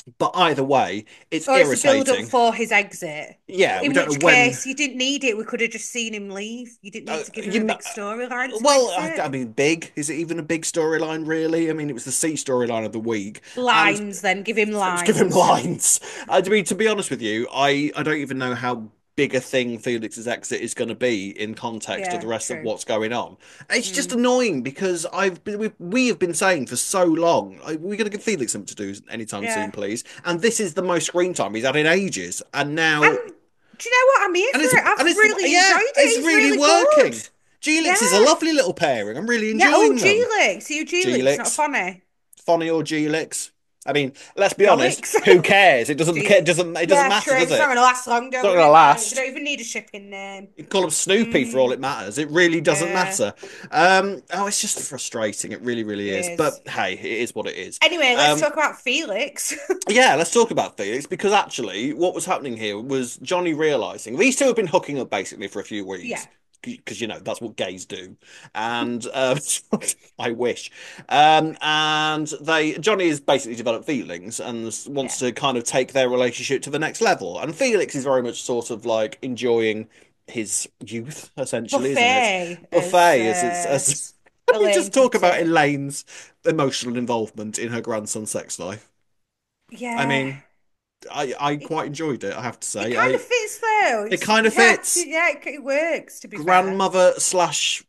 Speaker 1: But either way, it's
Speaker 2: Or it's a build up
Speaker 1: irritating.
Speaker 2: for his exit.
Speaker 1: Yeah, we
Speaker 2: In
Speaker 1: don't know
Speaker 2: which
Speaker 1: when.
Speaker 2: case, you didn't need it. We could have just seen him leave. You didn't need to give him
Speaker 1: You
Speaker 2: a
Speaker 1: know,
Speaker 2: big storyline to
Speaker 1: well, I
Speaker 2: exit.
Speaker 1: mean, big. Is it even a big storyline, really? I mean, it was the C storyline of the week, and
Speaker 2: Lines, then give him
Speaker 1: let's give him
Speaker 2: lines.
Speaker 1: lines. I mean, to be honest with you, I don't even know how big a thing Felix's exit is going to be in context of the
Speaker 2: Yeah,
Speaker 1: rest of
Speaker 2: true.
Speaker 1: what's going on. It's just
Speaker 2: Mm,
Speaker 1: annoying because we have been saying for so long, we're going to give Felix something to do anytime soon,
Speaker 2: yeah.
Speaker 1: please. And this is the most screen time he's had in ages, and
Speaker 2: And
Speaker 1: now
Speaker 2: do you know what? I'm here
Speaker 1: and
Speaker 2: for it.
Speaker 1: and
Speaker 2: I've
Speaker 1: it's
Speaker 2: really enjoyed
Speaker 1: yeah,
Speaker 2: it.
Speaker 1: it's
Speaker 2: It's
Speaker 1: really
Speaker 2: really good.
Speaker 1: working. G-Lix is a
Speaker 2: Yeah.
Speaker 1: lovely little pairing. I'm really
Speaker 2: Yeah. Oh,
Speaker 1: enjoying them.
Speaker 2: G-Lix. You G-Lix, not
Speaker 1: G-Lix,
Speaker 2: funny.
Speaker 1: Fonny or G-Lix. I mean, let's be honest.
Speaker 2: Jolix.
Speaker 1: Who cares?
Speaker 2: G-Lix.
Speaker 1: It doesn't
Speaker 2: Yeah,
Speaker 1: matter,
Speaker 2: true.
Speaker 1: does
Speaker 2: It's not
Speaker 1: it?
Speaker 2: going to last long.
Speaker 1: It's
Speaker 2: Don't
Speaker 1: not going to
Speaker 2: worry about it. They
Speaker 1: last.
Speaker 2: don't even need a shipping name.
Speaker 1: You can call him Snoopy for all
Speaker 2: Mm,
Speaker 1: it matters. It really doesn't
Speaker 2: yeah,
Speaker 1: matter. Oh, it's just frustrating. It really, really
Speaker 2: it
Speaker 1: is. But
Speaker 2: is.
Speaker 1: hey, it is what it is.
Speaker 2: Anyway, let's
Speaker 1: Um,
Speaker 2: talk about Felix.
Speaker 1: yeah, let's talk about Felix because actually, what was happening here was Johnny realizing these two have been hooking up basically for a few weeks
Speaker 2: Yeah.
Speaker 1: because you know that's what gays do, and I wish. And they Johnny has basically developed feelings and wants
Speaker 2: Yeah.
Speaker 1: to kind of take their relationship to the next level, and Felix is very much sort of like enjoying his youth, essentially, isn't it?
Speaker 2: Buffet, as
Speaker 1: Buffet, as we
Speaker 2: Elaine
Speaker 1: just talk
Speaker 2: puts
Speaker 1: about
Speaker 2: it.
Speaker 1: Elaine's emotional involvement in her grandson's sex life. I
Speaker 2: Yeah.
Speaker 1: mean, I
Speaker 2: It,
Speaker 1: quite enjoyed it, I have to
Speaker 2: it
Speaker 1: say.
Speaker 2: kind of fits though.
Speaker 1: It
Speaker 2: It's
Speaker 1: kind of
Speaker 2: yeah,
Speaker 1: fits.
Speaker 2: yeah, it works to be fair.
Speaker 1: Grandmother slash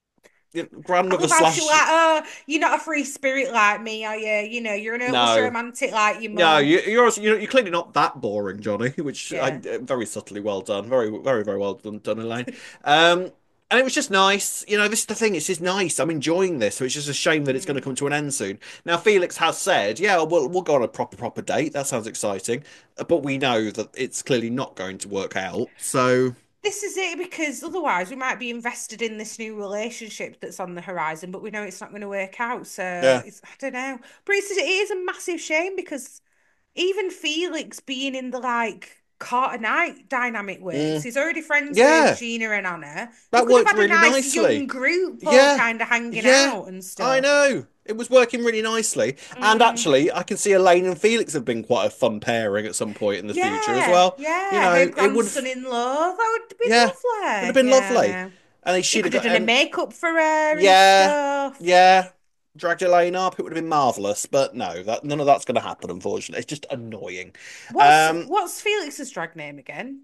Speaker 2: I
Speaker 1: grandmother
Speaker 2: love how she's
Speaker 1: slash
Speaker 2: like, oh, you're not a free spirit like me, are you? You know, you're an hopeless
Speaker 1: no.
Speaker 2: romantic like your
Speaker 1: No,
Speaker 2: mum.
Speaker 1: you're clearly not that boring, Johnny, which I
Speaker 2: Yeah.
Speaker 1: very subtly well done. Very well done, Elaine. Um and it was just nice. You know, this is the thing, it's just nice. I'm enjoying this, so it's just a shame that it's going to
Speaker 2: Mm.
Speaker 1: come to an end soon. Now, Felix has said, yeah, we'll go on a proper date. That sounds exciting. But we know that it's clearly not going to work out. So,
Speaker 2: This is it because otherwise we might be invested in this new relationship that's on the horizon, but we know it's not going to work out. So
Speaker 1: yeah.
Speaker 2: it's I don't know, but it is a massive shame because even Felix being in the like Carter Knight dynamic works.
Speaker 1: Mm,
Speaker 2: He's already friends with
Speaker 1: yeah.
Speaker 2: Gina and Anna. They
Speaker 1: That
Speaker 2: could have
Speaker 1: worked
Speaker 2: had a
Speaker 1: really
Speaker 2: nice
Speaker 1: nicely.
Speaker 2: young group all
Speaker 1: Yeah,
Speaker 2: kind of hanging
Speaker 1: yeah,
Speaker 2: out and
Speaker 1: I
Speaker 2: stuff.
Speaker 1: know. It was working really nicely. And
Speaker 2: Mm.
Speaker 1: actually, I can see Elaine and Felix have been quite a fun pairing at some point in the future as
Speaker 2: Yeah,
Speaker 1: well. You
Speaker 2: yeah. Her
Speaker 1: know, it would have,
Speaker 2: grandson-in-law. That would have been
Speaker 1: yeah, would have
Speaker 2: lovely.
Speaker 1: been
Speaker 2: Yeah, I
Speaker 1: lovely.
Speaker 2: know.
Speaker 1: And they
Speaker 2: He
Speaker 1: should have
Speaker 2: could have
Speaker 1: got,
Speaker 2: done a makeup for her and
Speaker 1: yeah,
Speaker 2: stuff.
Speaker 1: yeah, dragged Elaine up. It would have been marvelous. But no, that none of that's going to happen, unfortunately. It's just annoying. Um,
Speaker 2: What's Felix's drag name again?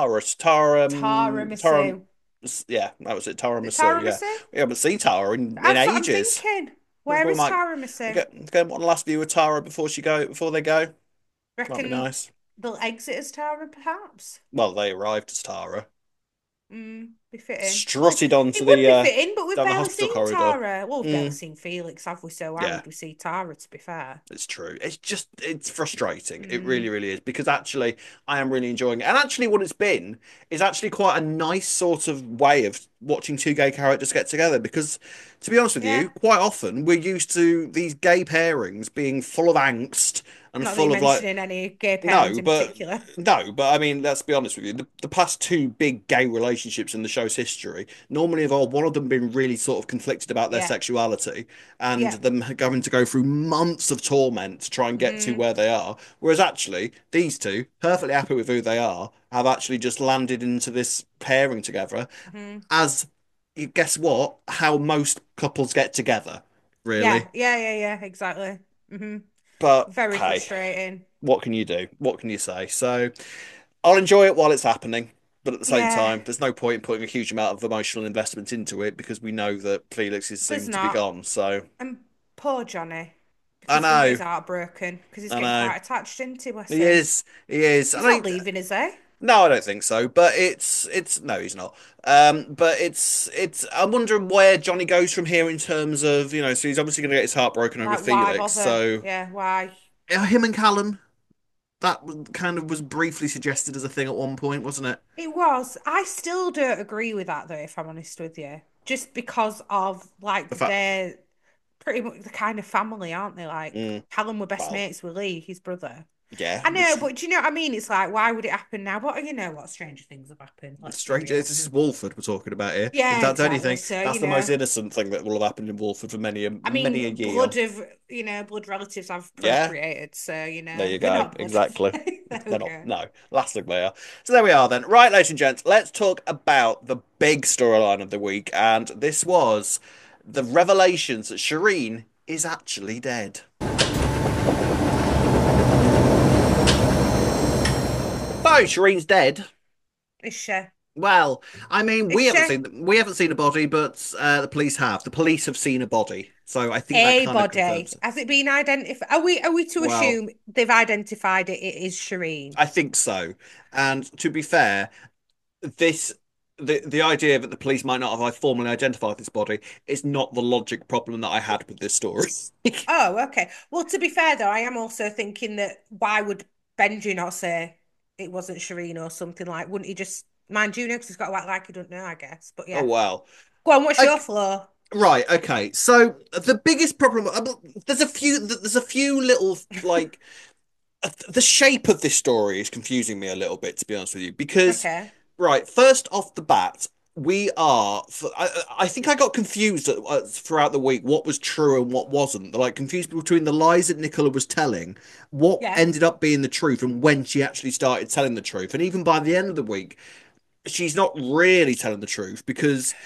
Speaker 1: Tara, Tara,
Speaker 2: Tiramisu.
Speaker 1: yeah, that was it. Tara
Speaker 2: Is it
Speaker 1: Masu, yeah.
Speaker 2: tiramisu?
Speaker 1: We haven't seen Tara in
Speaker 2: That's what I'm
Speaker 1: ages.
Speaker 2: thinking. Where
Speaker 1: We
Speaker 2: is
Speaker 1: might
Speaker 2: tiramisu?
Speaker 1: get one last view with Tara before they go. That'd be
Speaker 2: Reckon
Speaker 1: nice.
Speaker 2: they'll exit as Tara, perhaps.
Speaker 1: Well, they arrived as Tara,
Speaker 2: Be fitting. Well,
Speaker 1: strutted onto
Speaker 2: it would
Speaker 1: the
Speaker 2: be fitting, but we've
Speaker 1: down the
Speaker 2: barely
Speaker 1: hospital
Speaker 2: seen
Speaker 1: corridor.
Speaker 2: Tara. Well, we've barely
Speaker 1: Mm,
Speaker 2: seen Felix, have we? So why
Speaker 1: yeah,
Speaker 2: would we see Tara, to be fair?
Speaker 1: it's true. It's frustrating. It really,
Speaker 2: Mm,
Speaker 1: really is because actually I am really enjoying it. And actually, what it's been is actually quite a nice sort of way of watching two gay characters get together. Because to be honest with
Speaker 2: yeah.
Speaker 1: you, quite often we're used to these gay pairings being full of angst and
Speaker 2: Not that
Speaker 1: full
Speaker 2: you're
Speaker 1: of like
Speaker 2: mentioning any gay pairings
Speaker 1: no,
Speaker 2: in
Speaker 1: but
Speaker 2: particular.
Speaker 1: I mean, let's be honest with you. The past two big gay relationships in the show's history normally involve one of them being really sort of conflicted about their
Speaker 2: Yeah.
Speaker 1: sexuality and
Speaker 2: Yeah.
Speaker 1: them having to go through months of torment to try and get to
Speaker 2: Mm,
Speaker 1: where they are. Whereas actually, these two, perfectly happy with who they are, have actually just landed into this pairing together
Speaker 2: mm.
Speaker 1: as, guess what? How most couples get together, really.
Speaker 2: Yeah. Yeah. Yeah. Yeah. Exactly.
Speaker 1: But
Speaker 2: Very
Speaker 1: hey,
Speaker 2: frustrating.
Speaker 1: what can you do? What can you say? So. I'll enjoy it while it's happening, but at the same
Speaker 2: Yeah.
Speaker 1: time, there's no point in putting a huge amount of emotional investment into it because we know that Felix is
Speaker 2: There's
Speaker 1: soon to be
Speaker 2: not.
Speaker 1: gone. So
Speaker 2: And poor Johnny, because
Speaker 1: I
Speaker 2: he's going to get
Speaker 1: know,
Speaker 2: his heart broken because he's
Speaker 1: I
Speaker 2: getting
Speaker 1: know
Speaker 2: quite attached into bless
Speaker 1: he
Speaker 2: him.
Speaker 1: is, he is. I
Speaker 2: He's not
Speaker 1: don't.
Speaker 2: leaving, is he?
Speaker 1: No, I don't think so. But it's no, he's not. But it's. I'm wondering where Johnny goes from here in terms of So he's obviously going to get his heart broken over
Speaker 2: Like, why
Speaker 1: Felix.
Speaker 2: bother?
Speaker 1: So
Speaker 2: Yeah, why?
Speaker 1: him and Callum, kind of was briefly suggested as a thing at one point, wasn't it?
Speaker 2: It was. I still don't agree with that, though, if I'm honest with you. Just because of,
Speaker 1: The
Speaker 2: like,
Speaker 1: fact.
Speaker 2: they're pretty much the kind of family, aren't they? Like,
Speaker 1: Mm,
Speaker 2: Callum were best
Speaker 1: well.
Speaker 2: mates with Lee, his brother.
Speaker 1: Yeah,
Speaker 2: I know,
Speaker 1: which
Speaker 2: but do you know what I mean? It's like, why would it happen now? But you know what? Stranger things have happened. Let's be
Speaker 1: strange. This
Speaker 2: real.
Speaker 1: is Walford we're talking about here. If
Speaker 2: Yeah,
Speaker 1: that's
Speaker 2: exactly.
Speaker 1: anything,
Speaker 2: So,
Speaker 1: that's
Speaker 2: you
Speaker 1: the most
Speaker 2: know,
Speaker 1: innocent thing that will have happened in Walford for
Speaker 2: I
Speaker 1: many a
Speaker 2: mean,
Speaker 1: year.
Speaker 2: blood relatives I've
Speaker 1: Yeah,
Speaker 2: procreated. So,
Speaker 1: there you
Speaker 2: they're
Speaker 1: go.
Speaker 2: not blood.
Speaker 1: Exactly.
Speaker 2: There we
Speaker 1: They're not.
Speaker 2: go.
Speaker 1: No, last thing they are. So there we are then. Right, ladies and gents, let's talk about the big storyline of the week, and this was the revelations that Shireen is actually dead. So Shireen's dead.
Speaker 2: Is she?
Speaker 1: Well, I mean,
Speaker 2: Is she?
Speaker 1: we haven't seen a body, but the police have. The police have seen a body, so I think that
Speaker 2: A
Speaker 1: kind of
Speaker 2: body.
Speaker 1: confirms it.
Speaker 2: Has it been identified? Are we to
Speaker 1: Well,
Speaker 2: assume they've identified it? It is Shireen.
Speaker 1: I think so. And to be fair, this the idea that the police might not have formally identified this body is not the logic problem that I had with this story.
Speaker 2: Oh, okay. Well, to be fair though, I am also thinking that why would Benji not say it wasn't Shireen or something like? Wouldn't he just mind you know? Because he's got to act like he don't know, I guess. But
Speaker 1: Oh
Speaker 2: yeah,
Speaker 1: wow.
Speaker 2: go on. What's your
Speaker 1: Okay,
Speaker 2: flaw?
Speaker 1: right, okay. So the biggest problem there's a few little like the shape of this story is confusing me a little bit, to be honest with you, because
Speaker 2: Okay.
Speaker 1: right, first off the bat, I think I got confused throughout the week what was true and what wasn't. Like confused between the lies that Nicola was telling, what
Speaker 2: Yeah.
Speaker 1: ended up being the truth, and when she actually started telling the truth. And even by the end of the week, she's not really telling the truth because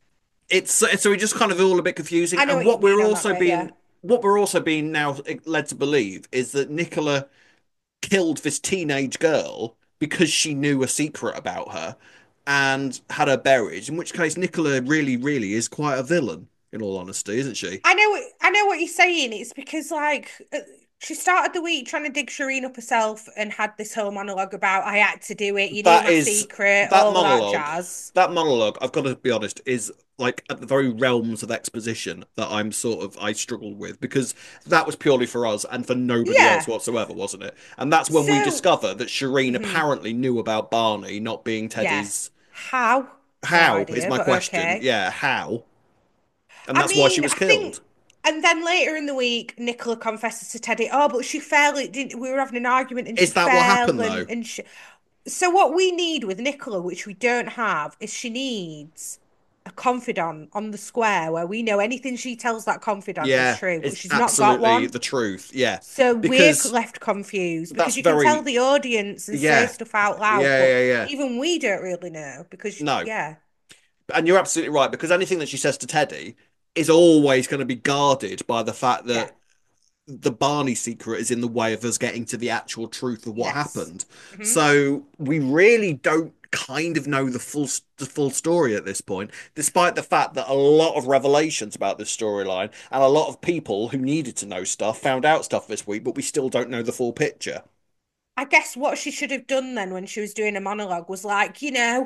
Speaker 1: it's so it just kind of all a bit confusing.
Speaker 2: I know
Speaker 1: And
Speaker 2: what you mean on that bit. Yeah.
Speaker 1: what we're also being now led to believe is that Nicola killed this teenage girl because she knew a secret about her and had her buried. In which case, Nicola really, really is quite a villain, in all honesty, isn't she?
Speaker 2: I know what you're saying. It's because like she started the week trying to dig Shireen up herself and had this whole monologue about I had to do it. You knew
Speaker 1: That
Speaker 2: my
Speaker 1: is
Speaker 2: secret,
Speaker 1: that
Speaker 2: all that
Speaker 1: monologue.
Speaker 2: jazz.
Speaker 1: That monologue, I've got to be honest, is like at the very realms of exposition that I struggled with because that was purely for us and for nobody else
Speaker 2: Yeah.
Speaker 1: whatsoever, wasn't it? And that's when we
Speaker 2: So,
Speaker 1: discover that Shireen
Speaker 2: mhm,
Speaker 1: apparently knew about Barney not being
Speaker 2: yeah.
Speaker 1: Teddy's.
Speaker 2: How? No
Speaker 1: How is
Speaker 2: idea,
Speaker 1: my
Speaker 2: but
Speaker 1: question?
Speaker 2: okay.
Speaker 1: Yeah, how? And
Speaker 2: I
Speaker 1: that's why she
Speaker 2: mean,
Speaker 1: was
Speaker 2: I think,
Speaker 1: killed.
Speaker 2: and then later in the week, Nicola confesses to Teddy, oh, but she fell. It didn't. We were having an argument and she
Speaker 1: Is that what
Speaker 2: fell,
Speaker 1: happened
Speaker 2: and
Speaker 1: though?
Speaker 2: and she. So what we need with Nicola, which we don't have, is she needs a confidant on the square where we know anything she tells that confidant is
Speaker 1: Yeah,
Speaker 2: true, but
Speaker 1: it's
Speaker 2: she's not got
Speaker 1: absolutely
Speaker 2: one.
Speaker 1: the truth. Yeah,
Speaker 2: So we're
Speaker 1: because
Speaker 2: left confused because
Speaker 1: that's
Speaker 2: you can tell
Speaker 1: very,
Speaker 2: the audience and say
Speaker 1: yeah,
Speaker 2: stuff out loud,
Speaker 1: yeah,
Speaker 2: but
Speaker 1: yeah, yeah.
Speaker 2: even we don't really know because,
Speaker 1: No,
Speaker 2: yeah,
Speaker 1: and you're absolutely right because anything that she says to Teddy is always going to be guarded by the fact
Speaker 2: yeah,
Speaker 1: that the Barney secret is in the way of us getting to the actual truth of what
Speaker 2: yes.
Speaker 1: happened.
Speaker 2: Hmm.
Speaker 1: So we really don't kind of know the full story at this point, despite the fact that a lot of revelations about this storyline and a lot of people who needed to know stuff found out stuff this week, but we still don't know the full picture.
Speaker 2: I guess what she should have done then when she was doing a monologue was like,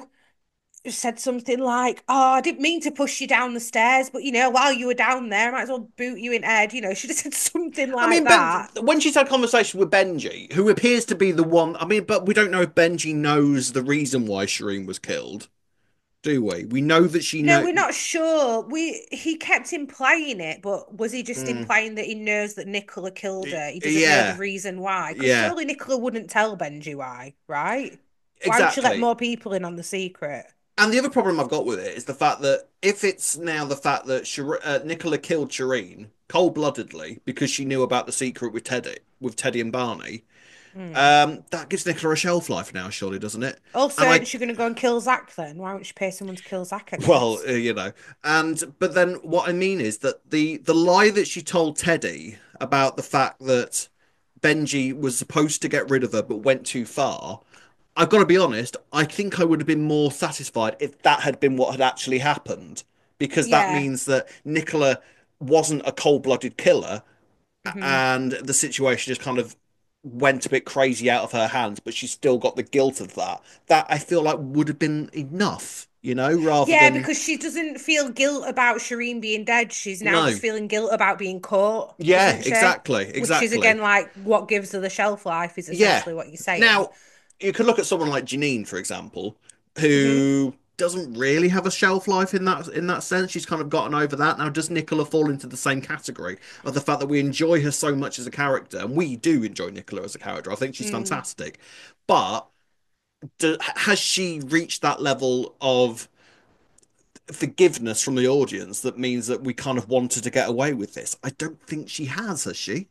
Speaker 2: said something like, "Oh, I didn't mean to push you down the stairs, but while you were down there, I might as well boot you in head." Should have said something
Speaker 1: I
Speaker 2: like
Speaker 1: mean, Ben,
Speaker 2: that.
Speaker 1: when she's had a conversation with Benji, who appears to be the one, I mean, but we don't know if Benji knows the reason why Shireen was killed, do we? We know that she
Speaker 2: No,
Speaker 1: know.
Speaker 2: we're not sure. He kept implying it, but was he just
Speaker 1: Mm,
Speaker 2: implying that he knows that Nicola killed her? He doesn't know the
Speaker 1: yeah,
Speaker 2: reason why. Because
Speaker 1: yeah,
Speaker 2: surely Nicola wouldn't tell Benji why, right? Why would she let
Speaker 1: exactly.
Speaker 2: more people in on the secret?
Speaker 1: And the other problem I've got with it is the fact that if it's now the fact that Nicola killed Shireen cold-bloodedly because she knew about the secret with Teddy and Barney,
Speaker 2: Hmm.
Speaker 1: that gives Nicola a shelf life now, surely, doesn't it?
Speaker 2: Also,
Speaker 1: And I
Speaker 2: isn't she going to go and kill Zach then? Why won't she pay someone to kill Zach, I
Speaker 1: Well,
Speaker 2: guess?
Speaker 1: you know, and but then what I mean is that the lie that she told Teddy about the fact that Benji was supposed to get rid of her but went too far, I've got to be honest, I think I would have been more satisfied if that had been what had actually happened, because that
Speaker 2: Yeah.
Speaker 1: means that Nicola wasn't a cold-blooded killer
Speaker 2: Hmm.
Speaker 1: and the situation just kind of went a bit crazy out of her hands, but she still got the guilt of that. That I feel like would have been enough, rather
Speaker 2: Yeah,
Speaker 1: than
Speaker 2: because she doesn't feel guilt about Shireen being dead. She's now
Speaker 1: no.
Speaker 2: just feeling guilt about being caught,
Speaker 1: Yeah,
Speaker 2: isn't she?
Speaker 1: exactly,
Speaker 2: Which is
Speaker 1: exactly.
Speaker 2: again like what gives her the shelf life is
Speaker 1: Yeah.
Speaker 2: essentially what you're saying.
Speaker 1: Now, you could look at someone like Janine, for example,
Speaker 2: Hmm.
Speaker 1: who doesn't really have a shelf life in that sense. She's kind of gotten over that. Now, does Nicola fall into the same category of the fact that we enjoy her so much as a character, and we do enjoy Nicola as a character? I think she's
Speaker 2: Mm.
Speaker 1: fantastic, but has she reached that level of forgiveness from the audience that means that we kind of wanted to get away with this? I don't think she has she?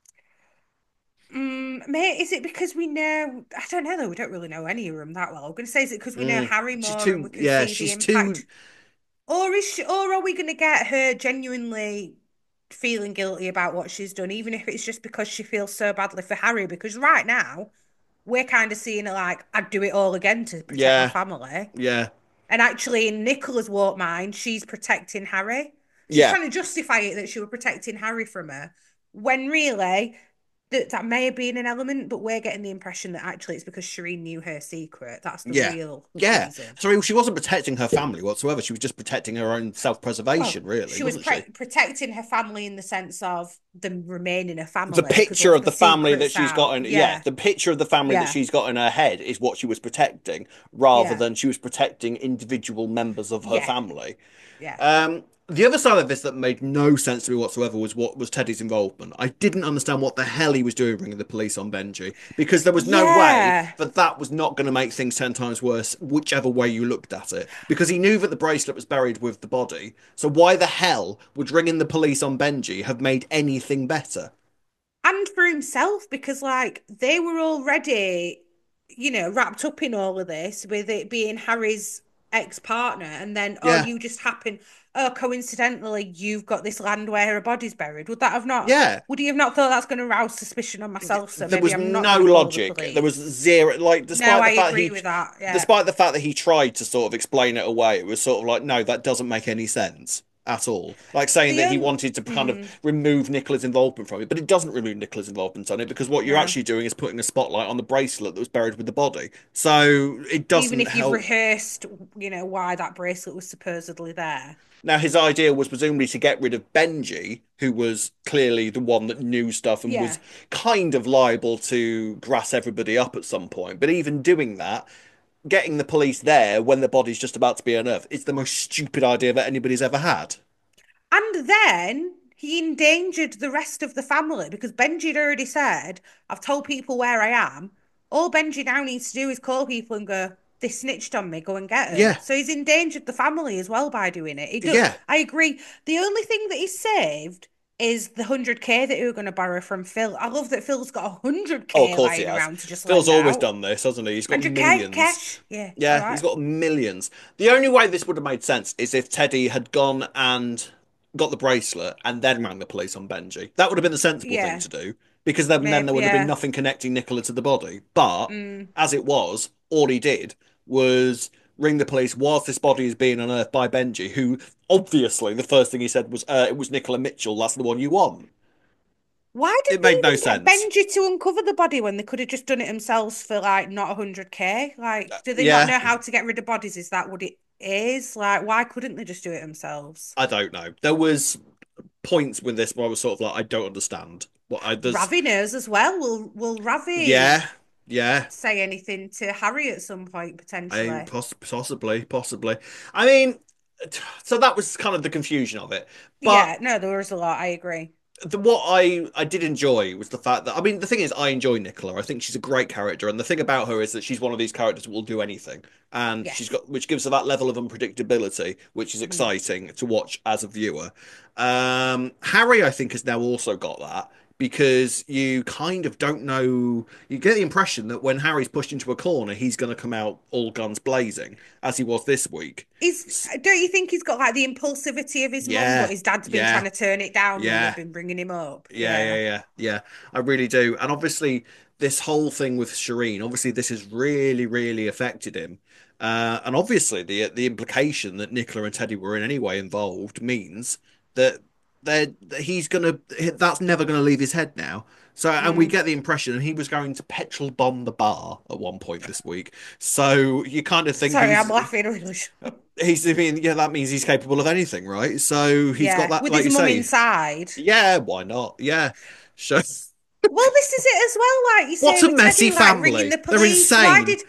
Speaker 2: Mate, is it because we know? I don't know though. We don't really know any of them that well. I'm going to say, is it because we know Harry
Speaker 1: She's
Speaker 2: more and
Speaker 1: too,
Speaker 2: we can
Speaker 1: yeah,
Speaker 2: see the
Speaker 1: she's too,
Speaker 2: impact, or is she, or are we going to get her genuinely feeling guilty about what she's done, even if it's just because she feels so badly for Harry? Because right now we're kind of seeing it like I'd do it all again to protect my
Speaker 1: yeah,
Speaker 2: family.
Speaker 1: yeah,
Speaker 2: And actually, in Nicola's warped mind, she's protecting Harry. She's
Speaker 1: yeah.
Speaker 2: trying to justify it that she was protecting Harry from her, when really that may have been an element, but we're getting the impression that actually it's because Shireen knew her secret. That's the
Speaker 1: Yeah.
Speaker 2: real
Speaker 1: Yeah.
Speaker 2: reason.
Speaker 1: So she wasn't protecting her family whatsoever. She was just protecting her own self-preservation,
Speaker 2: Well,
Speaker 1: really,
Speaker 2: she was
Speaker 1: wasn't she?
Speaker 2: protecting her family in the sense of them remaining a
Speaker 1: The
Speaker 2: family because
Speaker 1: picture
Speaker 2: once
Speaker 1: of
Speaker 2: the
Speaker 1: the family that
Speaker 2: secret's
Speaker 1: she's
Speaker 2: out,
Speaker 1: got in, yeah,
Speaker 2: yeah,
Speaker 1: the picture of the family that
Speaker 2: yeah,
Speaker 1: she's got in her head is what she was protecting, rather
Speaker 2: yeah,
Speaker 1: than she was protecting individual members of her
Speaker 2: yeah,
Speaker 1: family.
Speaker 2: yeah.
Speaker 1: The other side of this that made no sense to me whatsoever was what was Teddy's involvement. I didn't understand what the hell he was doing bringing the police on Benji because there was no way
Speaker 2: Yeah.
Speaker 1: that that was not going to make things 10 times worse, whichever way you looked at it. Because he knew that the bracelet was buried with the body. So why the hell would ringing the police on Benji have made anything better?
Speaker 2: And for himself, because like they were already, wrapped up in all of this with it being Harry's ex-partner, and then
Speaker 1: Yeah,
Speaker 2: you just happen, coincidentally, you've got this land where her body's buried. Would that have not?
Speaker 1: yeah.
Speaker 2: Would he have not thought that's going to rouse suspicion on myself? So
Speaker 1: There
Speaker 2: maybe
Speaker 1: was
Speaker 2: I'm not
Speaker 1: no
Speaker 2: going to call the
Speaker 1: logic. There was
Speaker 2: police.
Speaker 1: zero. Like,
Speaker 2: No, I agree with that. Yeah,
Speaker 1: despite the fact that he tried to sort of explain it away, it was sort of like, no, that doesn't make any sense at all. Like saying
Speaker 2: the
Speaker 1: that he wanted to kind of remove Nicola's involvement from it, but it doesn't remove Nicola's involvement on it because what you're
Speaker 2: no.
Speaker 1: actually doing is putting a spotlight on the bracelet that was buried with the body. So it
Speaker 2: Even
Speaker 1: doesn't
Speaker 2: if you've
Speaker 1: help.
Speaker 2: rehearsed, why that bracelet was supposedly there.
Speaker 1: Now, his idea was presumably to get rid of Benji, who was clearly the one that knew stuff and was
Speaker 2: Yeah.
Speaker 1: kind of liable to grass everybody up at some point. But even doing that, getting the police there when the body's just about to be unearthed, it's the most stupid idea that anybody's ever had.
Speaker 2: And then he endangered the rest of the family because Benji had already said, I've told people where I am. All Benji now needs to do is call people and go, they snitched on me, go and get them.
Speaker 1: Yeah,
Speaker 2: So he's endangered the family as well by doing it.
Speaker 1: yeah.
Speaker 2: I agree. The only thing that he's saved is the 100k that he were going to borrow from Phil. I love that Phil's got
Speaker 1: Oh, of
Speaker 2: 100k
Speaker 1: course he
Speaker 2: lying
Speaker 1: has.
Speaker 2: around to just
Speaker 1: Phil's
Speaker 2: lend
Speaker 1: always
Speaker 2: out.
Speaker 1: done this, hasn't he? He's got
Speaker 2: 100k
Speaker 1: millions.
Speaker 2: cash. Yeah, all
Speaker 1: Yeah, he's
Speaker 2: right.
Speaker 1: got millions. The only way this would have made sense is if Teddy had gone and got the bracelet and then rang the police on Benji. That would have been the sensible thing
Speaker 2: Yeah,
Speaker 1: to do because then there
Speaker 2: maybe,
Speaker 1: would have been
Speaker 2: yeah.
Speaker 1: nothing connecting Nicola to the body. But
Speaker 2: Mm.
Speaker 1: as it was, all he did was ring the police whilst this body is being unearthed by Benji, who obviously the first thing he said was, "It was Nicola Mitchell. That's the one you want."
Speaker 2: Why did
Speaker 1: It
Speaker 2: they
Speaker 1: made no
Speaker 2: even get
Speaker 1: sense.
Speaker 2: Benji to uncover the body when they could have just done it themselves for like not 100k? Like, do they not
Speaker 1: Yeah,
Speaker 2: know how to get rid of bodies? Is that what it is? Like, why couldn't they just do it themselves?
Speaker 1: I don't know. There was points with this where I was sort of like, I don't understand. There's,
Speaker 2: Ravi knows as well. Will Ravi
Speaker 1: yeah, yeah.
Speaker 2: say anything to Harry at some point potentially?
Speaker 1: Possibly. I mean, so that was kind of the confusion of it. But
Speaker 2: Yeah, no, there was a lot. I agree.
Speaker 1: what I did enjoy was the fact that I mean the thing is I enjoy Nicola. I think she's a great character, and the thing about her is that she's one of these characters that will do anything, and she's
Speaker 2: Yes.
Speaker 1: got which gives her that level of unpredictability, which is
Speaker 2: Mm.
Speaker 1: exciting to watch as a viewer. Harry, I think, has now also got that. Because you kind of don't know, you get the impression that when Harry's pushed into a corner, he's going to come out all guns blazing, as he was this week.
Speaker 2: Don't you think he's got like the impulsivity of his mum, but
Speaker 1: Yeah,
Speaker 2: his dad's been trying
Speaker 1: yeah,
Speaker 2: to turn it down when they've
Speaker 1: yeah.
Speaker 2: been bringing him up? Yeah.
Speaker 1: Yeah. I really do. And obviously, this whole thing with Shireen, obviously, this has really affected him. And obviously, the implication that Nicola and Teddy were in any way involved means that that he's gonna that's never gonna leave his head now. So, and we
Speaker 2: Mm.
Speaker 1: get the impression he was going to petrol bomb the bar at one point this week. So you kind of think
Speaker 2: Sorry, I'm laughing really.
Speaker 1: I mean, yeah, that means he's capable of anything, right? So he's got
Speaker 2: Yeah,
Speaker 1: that,
Speaker 2: with
Speaker 1: like
Speaker 2: his
Speaker 1: you
Speaker 2: mum
Speaker 1: say,
Speaker 2: inside.
Speaker 1: yeah, why not? Yeah. So
Speaker 2: Well, this is it as well. Like you
Speaker 1: what
Speaker 2: say
Speaker 1: a
Speaker 2: with
Speaker 1: messy
Speaker 2: Teddy, like ringing
Speaker 1: family.
Speaker 2: the
Speaker 1: They're
Speaker 2: police.
Speaker 1: insane.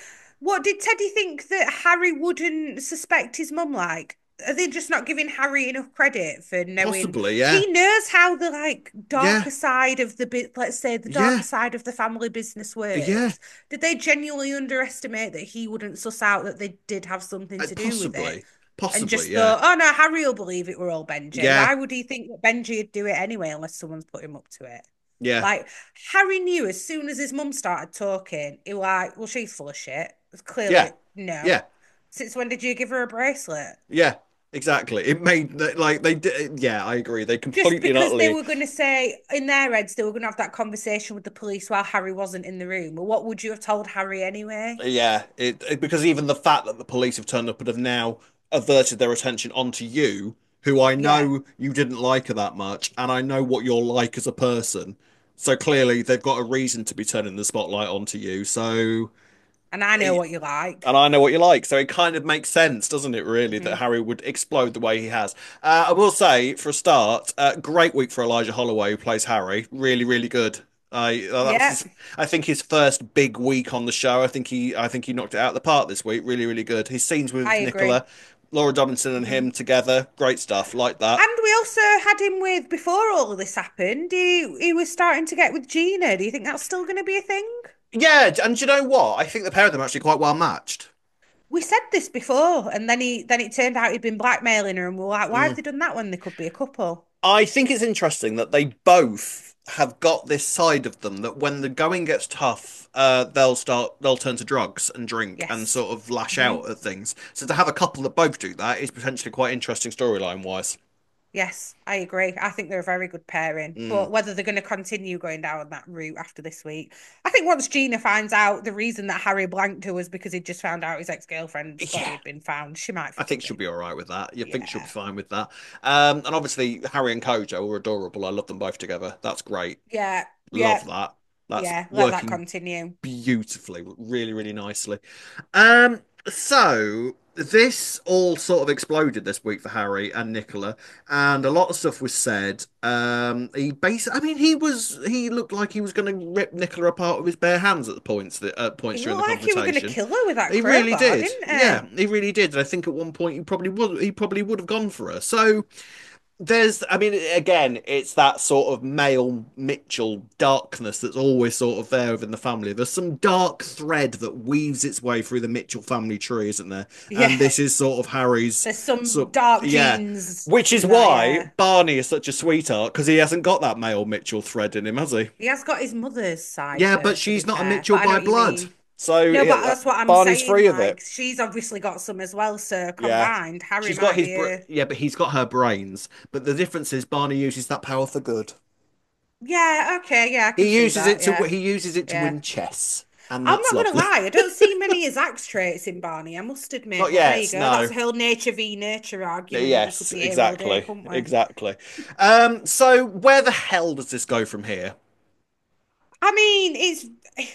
Speaker 2: What did Teddy think that Harry wouldn't suspect his mum like? Are they just not giving Harry enough credit for knowing?
Speaker 1: Possibly, yeah.
Speaker 2: He knows how the like
Speaker 1: Yeah.
Speaker 2: darker side of the bit, let's say the darker
Speaker 1: Yeah.
Speaker 2: side of the family business
Speaker 1: Yeah.
Speaker 2: works. Did they genuinely underestimate that he wouldn't suss out that they did have something to do with it?
Speaker 1: Possibly.
Speaker 2: And
Speaker 1: Possibly,
Speaker 2: just
Speaker 1: yeah.
Speaker 2: thought, oh no, Harry will believe it were all Benji.
Speaker 1: Yeah.
Speaker 2: Why would he think that Benji would do it anyway unless someone's put him up to it?
Speaker 1: Yeah.
Speaker 2: Like Harry knew as soon as his mum started talking, he was like, well, she's full of shit. It's
Speaker 1: Yeah.
Speaker 2: clearly no.
Speaker 1: Yeah.
Speaker 2: Since when did you give her a bracelet?
Speaker 1: Yeah. Exactly. It made like they did. Yeah, I agree. They
Speaker 2: Just
Speaker 1: completely and
Speaker 2: because they
Speaker 1: utterly.
Speaker 2: were going to say in their heads they were going to have that conversation with the police while Harry wasn't in the room. Well, what would you have told Harry anyway?
Speaker 1: Yeah. Because even the fact that the police have turned up and have now averted their attention onto you, who I
Speaker 2: Yeah,
Speaker 1: know you didn't like her that much, and I know what you're like as a person. So clearly they've got a reason to be turning the spotlight onto you. So
Speaker 2: and I know what you like.
Speaker 1: and I know what you like. So it kind of makes sense, doesn't it, really, that
Speaker 2: Mm.
Speaker 1: Harry would explode the way he has. I will say, for a start, great week for Elijah Holloway, who plays Harry. Really, really good. That was
Speaker 2: Yeah,
Speaker 1: his, I think his first big week on the show. I think he knocked it out of the park this week. Really, really good. His scenes
Speaker 2: I
Speaker 1: with
Speaker 2: agree.
Speaker 1: Nicola, Laura Dobinson, and
Speaker 2: Mm.
Speaker 1: him together, great stuff. Like that.
Speaker 2: And we also had him with before all of this happened. He was starting to get with Gina. Do you think that's still going to be a thing?
Speaker 1: Yeah, and do you know what? I think the pair of them are actually quite well matched.
Speaker 2: We said this before, and then it turned out he'd been blackmailing her, and we were like, why have they done that when they could be a couple?
Speaker 1: I think it's interesting that they both have got this side of them that when the going gets tough, they'll turn to drugs and drink and
Speaker 2: Yes.
Speaker 1: sort of lash
Speaker 2: Hmm.
Speaker 1: out at things. So to have a couple that both do that is potentially quite interesting storyline wise.
Speaker 2: Yes, I agree. I think they're a very good pairing.
Speaker 1: Mm.
Speaker 2: But whether they're going to continue going down that route after this week, I think once Gina finds out the reason that Harry blanked her was because he'd just found out his ex-girlfriend's body
Speaker 1: Yeah,
Speaker 2: had been found, she might
Speaker 1: I think
Speaker 2: forgive
Speaker 1: she'll
Speaker 2: him.
Speaker 1: be all right with that. You think she'll be
Speaker 2: Yeah.
Speaker 1: fine with that. And obviously Harry and Kojo are adorable. I love them both together. That's great.
Speaker 2: Yeah.
Speaker 1: Love
Speaker 2: Yeah.
Speaker 1: that. That's
Speaker 2: Yeah. Let that
Speaker 1: working
Speaker 2: continue.
Speaker 1: beautifully, really, really nicely. So this all sort of exploded this week for Harry and Nicola, and a lot of stuff was said. I mean, he looked like he was going to rip Nicola apart with his bare hands at points
Speaker 2: It
Speaker 1: during
Speaker 2: looked
Speaker 1: the
Speaker 2: like he was going to
Speaker 1: confrontation.
Speaker 2: kill her with that
Speaker 1: He really
Speaker 2: crowbar,
Speaker 1: did.
Speaker 2: didn't
Speaker 1: Yeah,
Speaker 2: he?
Speaker 1: he really did. And I think at one point he probably would have gone for her. So I mean, again, it's that sort of male Mitchell darkness that's always sort of there within the family. There's some dark thread that weaves its way through the Mitchell family tree, isn't there? And
Speaker 2: Yeah.
Speaker 1: this is sort of Harry's,
Speaker 2: There's some
Speaker 1: so
Speaker 2: dark
Speaker 1: yeah.
Speaker 2: genes
Speaker 1: Which is
Speaker 2: in that,
Speaker 1: why
Speaker 2: yeah.
Speaker 1: Barney is such a sweetheart because he hasn't got that male Mitchell thread in him, has he?
Speaker 2: He has got his mother's side
Speaker 1: Yeah,
Speaker 2: though,
Speaker 1: but
Speaker 2: to be
Speaker 1: she's not a
Speaker 2: fair.
Speaker 1: Mitchell
Speaker 2: But I know
Speaker 1: by
Speaker 2: what you
Speaker 1: blood.
Speaker 2: mean.
Speaker 1: So
Speaker 2: No, but that's what I'm
Speaker 1: Barney's
Speaker 2: saying.
Speaker 1: free of
Speaker 2: Like,
Speaker 1: it.
Speaker 2: she's obviously got some as well, so
Speaker 1: Yeah.
Speaker 2: combined, Harry
Speaker 1: She's got
Speaker 2: might
Speaker 1: his
Speaker 2: be a
Speaker 1: yeah, but he's got her brains. But the difference is Barney uses that power for good.
Speaker 2: yeah, okay, yeah, I can see that. Yeah.
Speaker 1: He uses it to
Speaker 2: Yeah.
Speaker 1: win chess, and
Speaker 2: I'm
Speaker 1: that's
Speaker 2: not gonna
Speaker 1: lovely.
Speaker 2: lie, I don't see many as axe traits in Barney, I must admit.
Speaker 1: Not
Speaker 2: But there you
Speaker 1: yet,
Speaker 2: go. That's
Speaker 1: no.
Speaker 2: a whole nature v nurture argument. We could
Speaker 1: Yes,
Speaker 2: be here all day,
Speaker 1: exactly,
Speaker 2: couldn't we?
Speaker 1: exactly. So where the hell does this go from here?
Speaker 2: I mean, it's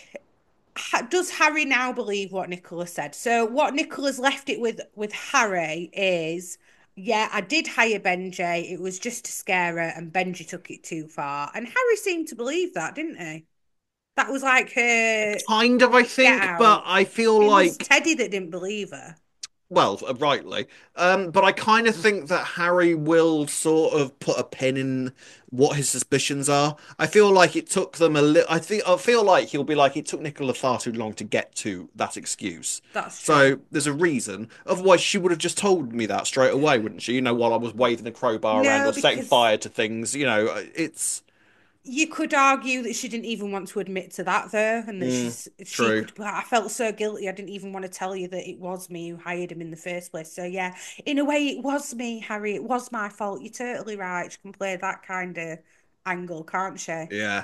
Speaker 2: does Harry now believe what Nicola said? So what Nicola's left it with Harry is, yeah, I did hire Benji. It was just to scare her, and Benji took it too far. And Harry seemed to believe that, didn't he? That was like her
Speaker 1: Kind of, I
Speaker 2: get
Speaker 1: think, but
Speaker 2: out.
Speaker 1: I feel
Speaker 2: It was
Speaker 1: like
Speaker 2: Teddy that didn't believe her.
Speaker 1: well, rightly. But I kind of think that Harry will sort of put a pin in what his suspicions are. I feel like it took them a little. I feel like he'll be like it took Nicola far too long to get to that excuse.
Speaker 2: That's true.
Speaker 1: So there's a reason. Otherwise, she would have just told me that straight away, wouldn't she? While I was waving a crowbar around
Speaker 2: No,
Speaker 1: or setting
Speaker 2: because
Speaker 1: fire to things. It's
Speaker 2: you could argue that she didn't even want to admit to that though, and that she
Speaker 1: true.
Speaker 2: could be like, I felt so guilty I didn't even want to tell you that it was me who hired him in the first place. So yeah, in a way it was me, Harry. It was my fault. You're totally right. She can play that kind of angle, can't she?
Speaker 1: Yeah.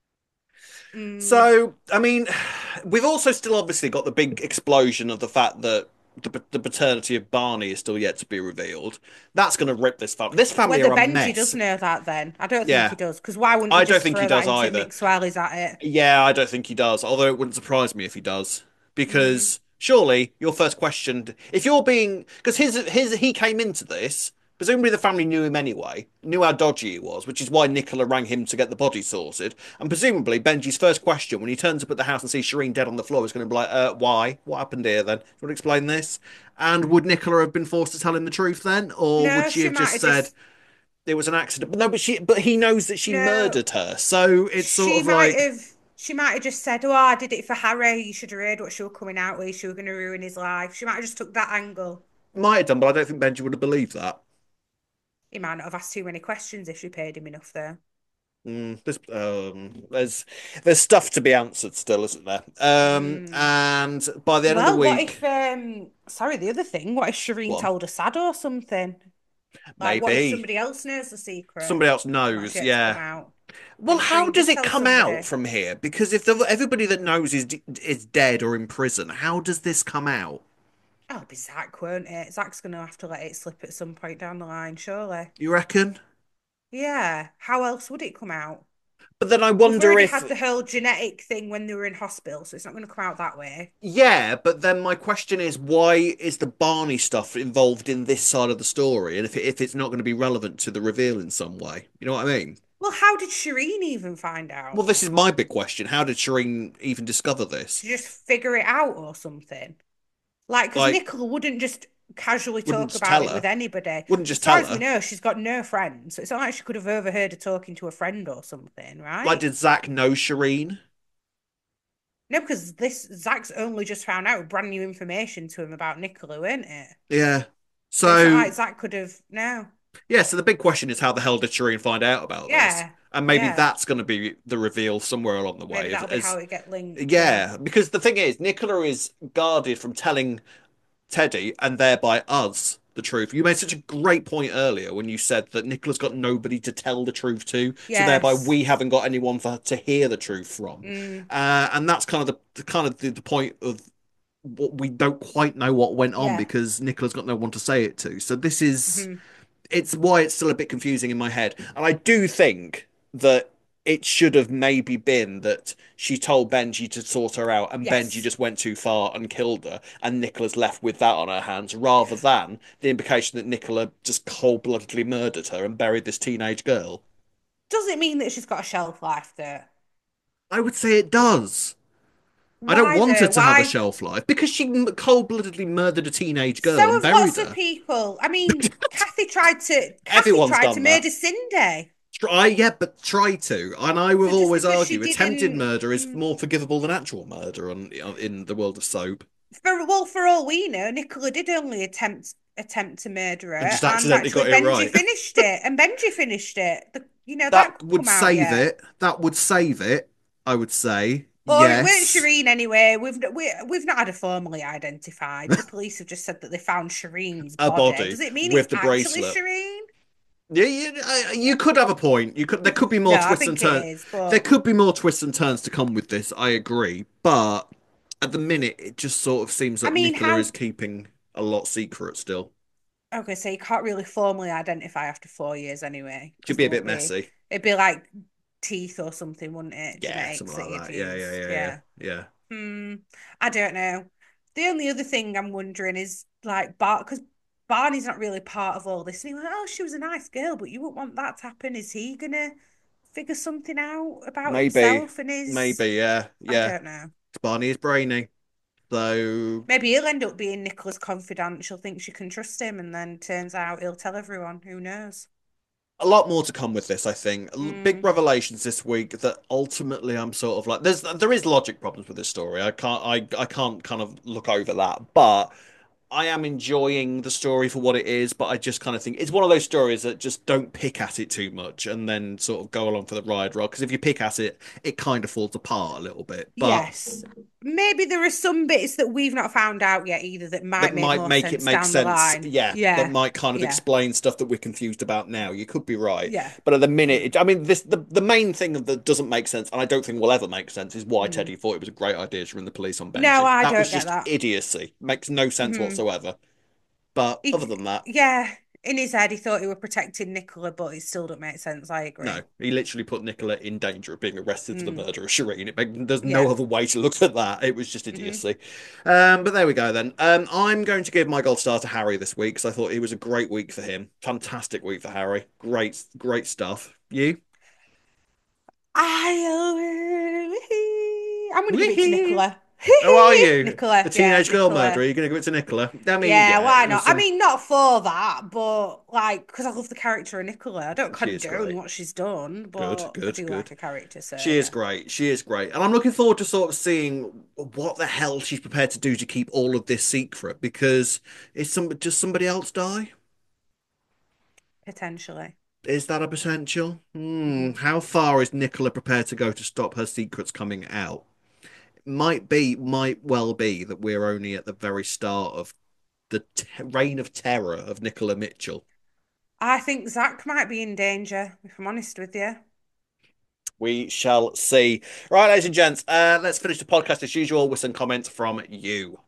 Speaker 2: Mm.
Speaker 1: So, I mean, we've also still obviously got the big explosion of the fact that the paternity of Barney is still yet to be revealed. That's going to rip this family. This family
Speaker 2: Whether
Speaker 1: are a
Speaker 2: Benji does
Speaker 1: mess.
Speaker 2: know that then. I don't think
Speaker 1: Yeah,
Speaker 2: he does, because why wouldn't he
Speaker 1: I don't
Speaker 2: just
Speaker 1: think he
Speaker 2: throw that
Speaker 1: does
Speaker 2: into the
Speaker 1: either.
Speaker 2: mix while he's at it?
Speaker 1: Yeah, I don't think he does. Although it wouldn't surprise me if he does,
Speaker 2: Mm.
Speaker 1: because surely your first question, if you're being, because he came into this Presumably the family knew him anyway, knew how dodgy he was, which is why Nicola rang him to get the body sorted. And presumably Benji's first question when he turns up at the house and sees Shireen dead on the floor is going to be like, why? What happened here then? Do you want to explain this? And would Nicola have been forced to tell him the truth then? Or would
Speaker 2: No,
Speaker 1: she
Speaker 2: she
Speaker 1: have
Speaker 2: might
Speaker 1: just
Speaker 2: have
Speaker 1: said
Speaker 2: just
Speaker 1: it was an accident? But no, but he knows that she
Speaker 2: no.
Speaker 1: murdered her. So it's sort
Speaker 2: She
Speaker 1: of
Speaker 2: might
Speaker 1: like
Speaker 2: have she might have just said, "Oh, I did it for Harry. You should have heard what she was coming out with. She was going to ruin his life." She might have just took that angle.
Speaker 1: might have done, but I don't think Benji would have believed that.
Speaker 2: He might not have asked too many questions if she paid him enough, though.
Speaker 1: There's stuff to be answered still, isn't there?
Speaker 2: Hmm.
Speaker 1: And by the end of the
Speaker 2: Well, what
Speaker 1: week,
Speaker 2: if sorry, the other thing, what if Shireen
Speaker 1: one
Speaker 2: told her sad or something? Like what if
Speaker 1: maybe
Speaker 2: somebody else knows the secret?
Speaker 1: somebody else
Speaker 2: That's
Speaker 1: knows.
Speaker 2: yet to come
Speaker 1: Yeah.
Speaker 2: out.
Speaker 1: Well,
Speaker 2: Maybe
Speaker 1: how
Speaker 2: Shireen
Speaker 1: does
Speaker 2: did
Speaker 1: it
Speaker 2: tell
Speaker 1: come out
Speaker 2: somebody.
Speaker 1: from here? Because if everybody that knows is dead or in prison, how does this come out?
Speaker 2: Oh, it'll be Zach, won't it? Zach's gonna have to let it slip at some point down the line, surely.
Speaker 1: You reckon?
Speaker 2: Yeah. How else would it come out?
Speaker 1: But then I
Speaker 2: We've
Speaker 1: wonder
Speaker 2: already
Speaker 1: if,
Speaker 2: had the whole genetic thing when they were in hospital, so it's not going to come out that way.
Speaker 1: yeah, but then my question is, why is the Barney stuff involved in this side of the story? And if it's not going to be relevant to the reveal in some way, you know what I mean?
Speaker 2: Well, how did Shireen even find
Speaker 1: Well,
Speaker 2: out?
Speaker 1: this is my big question. How did Shireen even discover this?
Speaker 2: To just figure it out or something? Like, because
Speaker 1: Like,
Speaker 2: Nicola wouldn't just casually
Speaker 1: wouldn't
Speaker 2: talk
Speaker 1: just
Speaker 2: about
Speaker 1: tell
Speaker 2: it with
Speaker 1: her.
Speaker 2: anybody.
Speaker 1: Wouldn't just
Speaker 2: As far
Speaker 1: tell
Speaker 2: as we
Speaker 1: her.
Speaker 2: know, she's got no friends, so it's not like she could have overheard her talking to a friend or something,
Speaker 1: Like,
Speaker 2: right?
Speaker 1: did Zach know Shireen?
Speaker 2: No, because this Zach's only just found out brand new information to him about Nicola, weren't it?
Speaker 1: Yeah.
Speaker 2: So it's not
Speaker 1: So,
Speaker 2: like Zach could have. No.
Speaker 1: yeah, so the big question is how the hell did Shireen find out about this?
Speaker 2: Yeah.
Speaker 1: And maybe
Speaker 2: Yeah.
Speaker 1: that's going to be the reveal somewhere along the
Speaker 2: Maybe
Speaker 1: way.
Speaker 2: that'll be how it get linked. Yeah.
Speaker 1: Yeah, because the thing is, Nicola is guarded from telling Teddy and thereby us the truth. You made such a great point earlier when you said that Nicola's got nobody to tell the truth to, so thereby
Speaker 2: Yes.
Speaker 1: we haven't got anyone for to hear the truth from.
Speaker 2: Mm.
Speaker 1: And that's kind of the point of what we don't quite know what went on
Speaker 2: Yeah.
Speaker 1: because Nicola's got no one to say it to. So this is
Speaker 2: Hmm.
Speaker 1: it's why it's still a bit confusing in my head. And I do think that it should have maybe been that she told Benji to sort her out and Benji
Speaker 2: Yes.
Speaker 1: just went too far and killed her and Nicola's left with that on her hands rather than the implication that Nicola just cold-bloodedly murdered her and buried this teenage girl.
Speaker 2: Does it mean that she's got a shelf life though?
Speaker 1: I would say it does. I don't
Speaker 2: Why
Speaker 1: want her
Speaker 2: though?
Speaker 1: to have a
Speaker 2: Why?
Speaker 1: shelf life because she cold-bloodedly murdered a teenage girl
Speaker 2: So
Speaker 1: and
Speaker 2: have
Speaker 1: buried
Speaker 2: lots of
Speaker 1: her.
Speaker 2: people. I mean, Kathy
Speaker 1: Everyone's
Speaker 2: tried to
Speaker 1: done that.
Speaker 2: murder Cindy.
Speaker 1: Try, yeah, but try to. And I will
Speaker 2: So just
Speaker 1: always
Speaker 2: because she
Speaker 1: argue attempted
Speaker 2: didn't,
Speaker 1: murder is more forgivable than actual murder in the world of soap.
Speaker 2: for all we know, Nicola did only attempt to murder
Speaker 1: And
Speaker 2: her,
Speaker 1: just
Speaker 2: and
Speaker 1: accidentally
Speaker 2: actually
Speaker 1: got it
Speaker 2: Benji
Speaker 1: right.
Speaker 2: finished it, and Benji finished it. That
Speaker 1: That
Speaker 2: could
Speaker 1: would
Speaker 2: come out
Speaker 1: save
Speaker 2: yet.
Speaker 1: it. That would save it, I would say.
Speaker 2: Or it weren't
Speaker 1: Yes.
Speaker 2: Shireen anyway. We've not had her formally identified. The police have just said that they found Shireen's
Speaker 1: A
Speaker 2: body.
Speaker 1: body
Speaker 2: Does it mean it's
Speaker 1: with the
Speaker 2: actually
Speaker 1: bracelet.
Speaker 2: Shireen?
Speaker 1: Yeah, you could have a point. You could. There could be
Speaker 2: No,
Speaker 1: more
Speaker 2: I
Speaker 1: twists and
Speaker 2: think it
Speaker 1: turns.
Speaker 2: is,
Speaker 1: There
Speaker 2: but
Speaker 1: could be more twists and turns to come with this. I agree, but at the minute, it just sort of seems
Speaker 2: I
Speaker 1: that
Speaker 2: mean,
Speaker 1: Nicola
Speaker 2: how
Speaker 1: is keeping a lot secret still.
Speaker 2: okay, so you can't really formally identify after 4 years anyway,
Speaker 1: Could
Speaker 2: because
Speaker 1: be
Speaker 2: there
Speaker 1: a
Speaker 2: won't
Speaker 1: bit
Speaker 2: be.
Speaker 1: messy.
Speaker 2: It'd be like teeth or something, wouldn't it?
Speaker 1: Yeah, something
Speaker 2: Genetics that
Speaker 1: like
Speaker 2: you'd
Speaker 1: that. Yeah, yeah,
Speaker 2: use.
Speaker 1: yeah, yeah,
Speaker 2: Yeah.
Speaker 1: yeah.
Speaker 2: Hmm. I don't know. The only other thing I'm wondering is like because Barney's not really part of all this. And he went, "Oh, she was a nice girl, but you wouldn't want that to happen." Is he gonna figure something out about
Speaker 1: Maybe,
Speaker 2: himself and his?
Speaker 1: maybe, yeah,
Speaker 2: I
Speaker 1: yeah.
Speaker 2: don't know.
Speaker 1: Barney is brainy, so
Speaker 2: Maybe he'll end up being Nicola's confidant. She'll think she can trust him, and then turns out he'll tell everyone. Who knows?
Speaker 1: a lot more to come with this. I think big
Speaker 2: Mm,
Speaker 1: revelations this week that ultimately I'm sort of like there is logic problems with this story. I can't kind of look over that, but I am enjoying the story for what it is, but I just kind of think it's one of those stories that just don't pick at it too much and then sort of go along for the ride. Because if you pick at it, it kind of falls apart a little bit. But
Speaker 2: yes. Maybe there are some bits that we've not found out yet either that
Speaker 1: that
Speaker 2: might make
Speaker 1: might
Speaker 2: more
Speaker 1: make it
Speaker 2: sense
Speaker 1: make
Speaker 2: down the
Speaker 1: sense.
Speaker 2: line.
Speaker 1: Yeah, that
Speaker 2: Yeah.
Speaker 1: might kind of
Speaker 2: Yeah.
Speaker 1: explain stuff that we're confused about now. You could be right,
Speaker 2: Yeah.
Speaker 1: but at the minute,
Speaker 2: Mm,
Speaker 1: I mean, the main thing that doesn't make sense, and I don't think will ever make sense, is why
Speaker 2: mm.
Speaker 1: Teddy thought it was a great idea to ring the police on
Speaker 2: No,
Speaker 1: Benji.
Speaker 2: I
Speaker 1: That was
Speaker 2: don't get
Speaker 1: just
Speaker 2: that.
Speaker 1: idiocy. Makes no sense
Speaker 2: Hmm.
Speaker 1: whatsoever. But other
Speaker 2: He,
Speaker 1: than that,
Speaker 2: yeah. In his head, he thought he were protecting Nicola, but it still don't make sense. I
Speaker 1: No,
Speaker 2: agree.
Speaker 1: he literally put Nicola in danger of being arrested for the
Speaker 2: Mm,
Speaker 1: murder of Shireen. There's no
Speaker 2: yeah.
Speaker 1: other way to look at that. It was just
Speaker 2: Hmm.
Speaker 1: idiocy. But there we go then. I'm going to give my gold star to Harry this week because I thought it was a great week for him. Fantastic week for Harry. Great, great stuff. You?
Speaker 2: I'm going to give it to
Speaker 1: Wee-hee.
Speaker 2: Nicola.
Speaker 1: How are you?
Speaker 2: Nicola,
Speaker 1: The
Speaker 2: yeah,
Speaker 1: teenage girl murderer.
Speaker 2: Nicola.
Speaker 1: Are you going to give it to Nicola? I mean,
Speaker 2: Yeah,
Speaker 1: yeah,
Speaker 2: why
Speaker 1: it
Speaker 2: not?
Speaker 1: was
Speaker 2: I
Speaker 1: some.
Speaker 2: mean, not for that, but like, because I love the character of Nicola. I don't
Speaker 1: She is
Speaker 2: condone
Speaker 1: great.
Speaker 2: what she's done,
Speaker 1: Good,
Speaker 2: but I
Speaker 1: good,
Speaker 2: do like
Speaker 1: good.
Speaker 2: her character, so
Speaker 1: She is
Speaker 2: yeah.
Speaker 1: great. She is great. And I'm looking forward to sort of seeing what the hell she's prepared to do to keep all of this secret because does somebody else die?
Speaker 2: Potentially.
Speaker 1: Is that a potential?
Speaker 2: Hmm.
Speaker 1: How far is Nicola prepared to go to stop her secrets coming out? Might well be that we're only at the very start of the reign of terror of Nicola Mitchell.
Speaker 2: I think Zach might be in danger, if I'm honest with you.
Speaker 1: We shall see. Right, ladies and gents, let's finish the podcast as usual with some comments from you.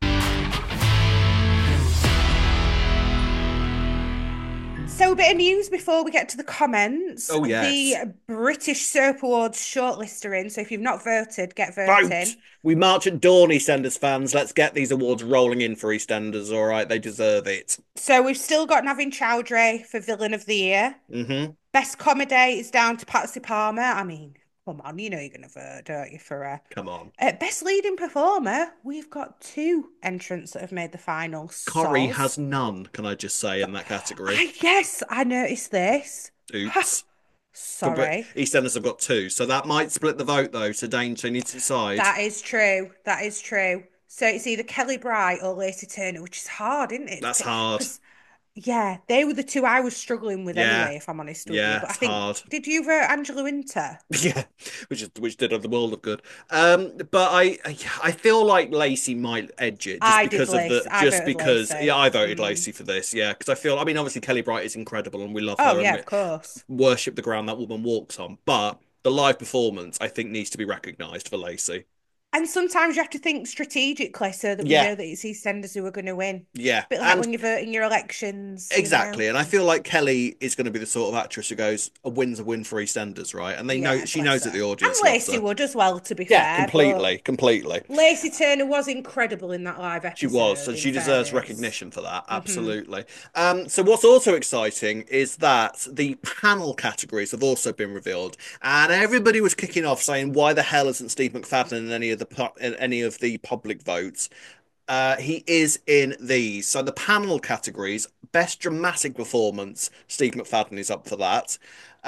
Speaker 2: So, a bit of news before we get to the comments.
Speaker 1: Oh,
Speaker 2: The
Speaker 1: yes.
Speaker 2: British Soap Awards shortlist are in. So, if you've not voted, get
Speaker 1: Vote!
Speaker 2: voting.
Speaker 1: We march at dawn, EastEnders fans. Let's get these awards rolling in for EastEnders, all right? They deserve it.
Speaker 2: So, we've still got Navin Chowdhury for Villain of the Year.
Speaker 1: Hmm.
Speaker 2: Best comedy is down to Patsy Palmer. I mean, come on, you know you're going to vote, don't you, for her?
Speaker 1: Come on.
Speaker 2: Best leading performer, we've got two entrants that have made the final.
Speaker 1: Corrie
Speaker 2: Soz.
Speaker 1: has none, can I just say, in that category.
Speaker 2: Yes, I noticed this. Ha,
Speaker 1: Oops. But
Speaker 2: sorry.
Speaker 1: EastEnders have got two, so that might split the vote, though. So, Dane, so you need to decide.
Speaker 2: That is true. That is true. So it's either Kelly Bright or Lacey Turner, which is hard, isn't it?
Speaker 1: That's hard.
Speaker 2: Because, yeah, they were the two I was struggling with
Speaker 1: Yeah,
Speaker 2: anyway, if I'm honest with you.
Speaker 1: yeah,
Speaker 2: But I
Speaker 1: it's
Speaker 2: think,
Speaker 1: hard.
Speaker 2: did you vote Angela Winter?
Speaker 1: Yeah, which did the world of good. But I feel like Lacey might edge it
Speaker 2: I did Lace. I
Speaker 1: just
Speaker 2: voted
Speaker 1: because
Speaker 2: Lacey.
Speaker 1: yeah, I voted
Speaker 2: Mm.
Speaker 1: Lacey for this. Yeah, because I mean obviously Kelly Bright is incredible and we love
Speaker 2: Oh,
Speaker 1: her
Speaker 2: yeah,
Speaker 1: and
Speaker 2: of
Speaker 1: we
Speaker 2: course.
Speaker 1: worship the ground that woman walks on. But the live performance I think needs to be recognised for Lacey.
Speaker 2: And sometimes you have to think strategically so that we
Speaker 1: Yeah,
Speaker 2: know that it's EastEnders who are going to win.
Speaker 1: yeah,
Speaker 2: Bit like
Speaker 1: and
Speaker 2: when you're voting your elections.
Speaker 1: exactly. And I feel like Kelly is going to be the sort of actress who goes, a win's a win for EastEnders, right? And they know
Speaker 2: Yeah,
Speaker 1: she
Speaker 2: bless
Speaker 1: knows that
Speaker 2: her.
Speaker 1: the
Speaker 2: And
Speaker 1: audience loves
Speaker 2: Lacey
Speaker 1: her.
Speaker 2: would as well, to be
Speaker 1: Yeah,
Speaker 2: fair. But
Speaker 1: completely, completely.
Speaker 2: Lacey Turner was incredible in that live
Speaker 1: She was,
Speaker 2: episode,
Speaker 1: and
Speaker 2: in
Speaker 1: she deserves
Speaker 2: fairness.
Speaker 1: recognition for that.
Speaker 2: Hmm.
Speaker 1: Absolutely. So what's also exciting is that the panel categories have also been revealed, and everybody was kicking off saying, "Why the hell isn't Steve McFadden in any of the public votes?" He is in these. So the panel categories, best dramatic performance, Steve McFadden is up for that.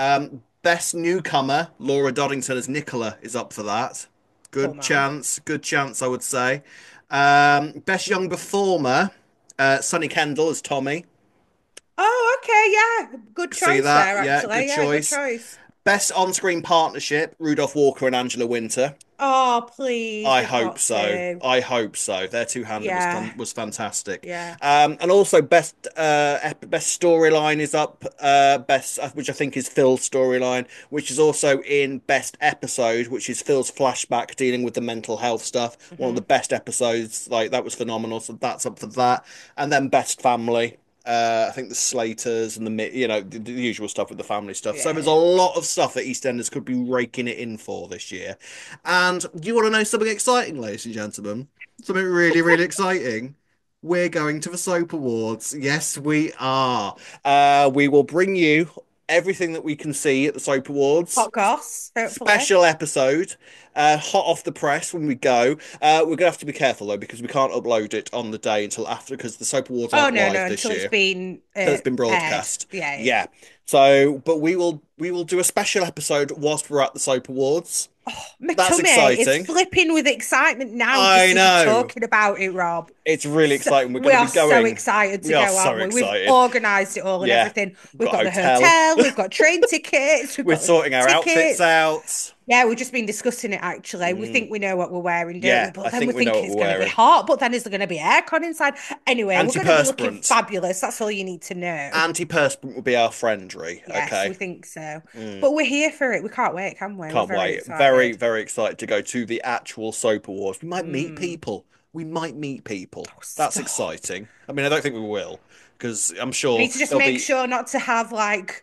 Speaker 1: Best newcomer, Laura Doddington as Nicola is up for that.
Speaker 2: Come on.
Speaker 1: Good chance, I would say. Best young performer, Sonny Kendall as Tommy.
Speaker 2: Oh, okay, yeah. Good
Speaker 1: See
Speaker 2: choice
Speaker 1: that?
Speaker 2: there,
Speaker 1: Yeah, good
Speaker 2: actually. Yeah, good
Speaker 1: choice.
Speaker 2: choice.
Speaker 1: Best on-screen partnership, Rudolph Walker and Angela Winter.
Speaker 2: Oh, please,
Speaker 1: I
Speaker 2: they've
Speaker 1: hope
Speaker 2: got
Speaker 1: so.
Speaker 2: to.
Speaker 1: I hope so. Their two-hander
Speaker 2: Yeah,
Speaker 1: was fantastic.
Speaker 2: yeah.
Speaker 1: And also best storyline is up. Best which I think is Phil's storyline, which is also in best episode, which is Phil's flashback dealing with the mental health stuff. One of the
Speaker 2: Hmm.
Speaker 1: best episodes. Like that was phenomenal. So that's up for that. And then best family. I think the Slaters and the usual stuff with the family stuff. So
Speaker 2: Yeah,
Speaker 1: there's a
Speaker 2: yeah.
Speaker 1: lot of stuff that EastEnders could be raking it in for this year. And do you want to know something exciting, ladies and gentlemen? Something really, really exciting. We're going to the Soap Awards. Yes, we are. We will bring you everything that we can see at the Soap Awards.
Speaker 2: Hot goss, hopefully.
Speaker 1: Special episode, hot off the press when we go. We're gonna have to be careful though because we can't upload it on the day until after because the Soap Awards
Speaker 2: Oh,
Speaker 1: aren't
Speaker 2: no,
Speaker 1: live
Speaker 2: no,
Speaker 1: this
Speaker 2: until it's
Speaker 1: year
Speaker 2: been
Speaker 1: until it's been
Speaker 2: aired.
Speaker 1: broadcast.
Speaker 2: Yeah, yeah.
Speaker 1: Yeah. So, but we will do a special episode whilst we're at the Soap Awards.
Speaker 2: My
Speaker 1: That's
Speaker 2: tummy is
Speaker 1: exciting.
Speaker 2: flipping with excitement now
Speaker 1: I
Speaker 2: just as you're
Speaker 1: know.
Speaker 2: talking about it, Rob.
Speaker 1: It's really
Speaker 2: So,
Speaker 1: exciting. We're
Speaker 2: we
Speaker 1: going to
Speaker 2: are
Speaker 1: be
Speaker 2: so
Speaker 1: going.
Speaker 2: excited to
Speaker 1: We are
Speaker 2: go,
Speaker 1: so
Speaker 2: aren't we? We've
Speaker 1: excited.
Speaker 2: organised it all and
Speaker 1: Yeah.
Speaker 2: everything.
Speaker 1: We've
Speaker 2: We've
Speaker 1: got a
Speaker 2: got the
Speaker 1: hotel.
Speaker 2: hotel, we've got train tickets, we've
Speaker 1: We're
Speaker 2: got the
Speaker 1: sorting our outfits
Speaker 2: tickets.
Speaker 1: out.
Speaker 2: Yeah, we've just been discussing it actually. We
Speaker 1: Mm.
Speaker 2: think we know what we're wearing, don't we?
Speaker 1: Yeah, I
Speaker 2: But then
Speaker 1: think
Speaker 2: we're
Speaker 1: we know
Speaker 2: thinking
Speaker 1: what
Speaker 2: it's
Speaker 1: we're
Speaker 2: going to be
Speaker 1: wearing.
Speaker 2: hot. But then is there going to be aircon inside? Anyway, we're going to be looking
Speaker 1: Antiperspirant.
Speaker 2: fabulous. That's all you need to know.
Speaker 1: Antiperspirant will be our friendry.
Speaker 2: Yes, we
Speaker 1: Okay.
Speaker 2: think so.
Speaker 1: Mm.
Speaker 2: But we're here for it. We can't wait, can we? We're
Speaker 1: Can't
Speaker 2: very
Speaker 1: wait. Very,
Speaker 2: excited.
Speaker 1: very excited to go to the actual Soap Awards. We might meet
Speaker 2: Mm.
Speaker 1: people. we might meet people.
Speaker 2: Oh,
Speaker 1: That's
Speaker 2: stop.
Speaker 1: exciting. I mean, I don't think we will, because I'm
Speaker 2: We
Speaker 1: sure
Speaker 2: need to just
Speaker 1: there'll
Speaker 2: make
Speaker 1: be,
Speaker 2: sure not to have like,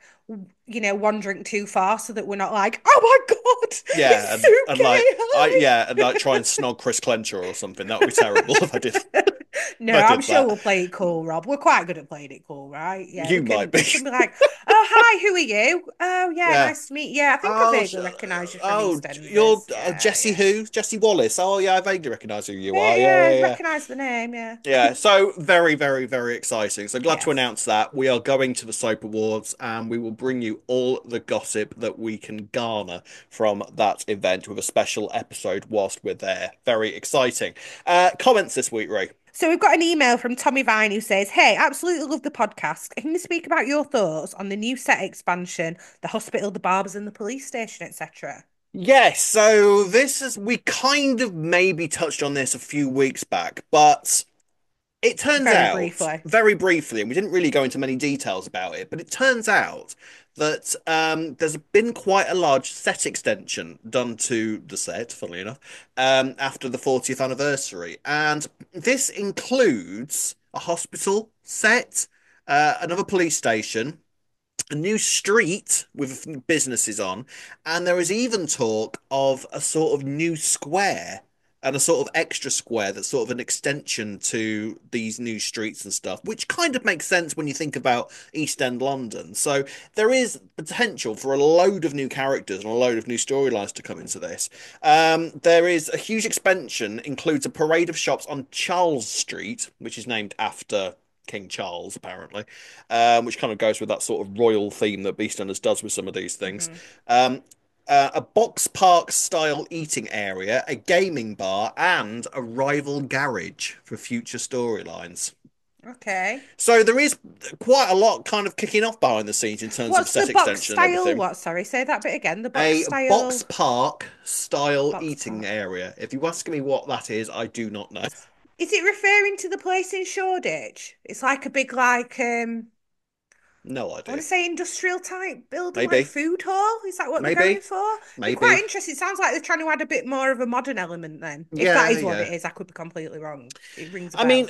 Speaker 2: one drink too far so that we're not like, oh my God,
Speaker 1: yeah,
Speaker 2: it's
Speaker 1: and like
Speaker 2: Suki,
Speaker 1: and like try and snog Chris Clencher or something. That would be terrible if I did
Speaker 2: hi.
Speaker 1: if
Speaker 2: No,
Speaker 1: I
Speaker 2: I'm
Speaker 1: did
Speaker 2: sure
Speaker 1: that.
Speaker 2: we'll play it cool, Rob. We're quite good at playing it cool, right? Yeah,
Speaker 1: You might be.
Speaker 2: we can be like, oh hi, who are you? Oh yeah,
Speaker 1: Yeah.
Speaker 2: nice to meet you. I think I
Speaker 1: Oh,
Speaker 2: vaguely recognise you from
Speaker 1: oh, you're
Speaker 2: EastEnders. Yeah,
Speaker 1: Jesse
Speaker 2: yeah.
Speaker 1: who? Jesse Wallace. Oh, yeah, I vaguely recognise who you
Speaker 2: Yeah,
Speaker 1: are. Yeah,
Speaker 2: yeah,
Speaker 1: yeah, yeah.
Speaker 2: recognise the name, yeah.
Speaker 1: Yeah, so very, very, very exciting. So glad to
Speaker 2: Yes.
Speaker 1: announce that we are going to the Soap Awards and we will bring you all the gossip that we can garner from that event with a special episode whilst we're there. Very exciting. Comments this week, Ray.
Speaker 2: So we've got an email from Tommy Vine who says, hey, absolutely love the podcast. Can you speak about your thoughts on the new set expansion, the hospital, the barbers and the police station, etc.?
Speaker 1: Yes, so this is we kind of maybe touched on this a few weeks back, but it turns
Speaker 2: Very
Speaker 1: out,
Speaker 2: briefly.
Speaker 1: very briefly, and we didn't really go into many details about it, but it turns out that there's been quite a large set extension done to the set, funnily enough, after the 40th anniversary. And this includes a hospital set, another police station, a new street with businesses on, and there is even talk of a sort of new square and a sort of extra square that's sort of an extension to these new streets and stuff, which kind of makes sense when you think about East End London. So there is potential for a load of new characters and a load of new storylines to come into this. There is a huge expansion, includes a parade of shops on Charles Street, which is named after King Charles, apparently, which kind of goes with that sort of royal theme that EastEnders does with some of these things.
Speaker 2: Hmm.
Speaker 1: Um, a box park style eating area, a gaming bar, and a rival garage for future storylines.
Speaker 2: Okay.
Speaker 1: So there is quite a lot kind of kicking off behind the scenes in terms of
Speaker 2: What's the
Speaker 1: set
Speaker 2: box
Speaker 1: extension and
Speaker 2: style?
Speaker 1: everything.
Speaker 2: What? Sorry, say that bit again. The box
Speaker 1: A box
Speaker 2: style
Speaker 1: park style
Speaker 2: box
Speaker 1: eating
Speaker 2: part.
Speaker 1: area. If you ask me what that is, I do not know.
Speaker 2: Is it referring to the place in Shoreditch? It's like a big
Speaker 1: No
Speaker 2: I want
Speaker 1: idea.
Speaker 2: to say industrial type building, like
Speaker 1: Maybe,
Speaker 2: food hall. Is that what they're going
Speaker 1: maybe,
Speaker 2: for? Be quite
Speaker 1: maybe.
Speaker 2: interesting. It sounds like they're trying to add a bit more of a modern element then. If that
Speaker 1: Yeah,
Speaker 2: is what
Speaker 1: yeah.
Speaker 2: it is, I could be completely wrong. It rings a
Speaker 1: I mean,
Speaker 2: bell.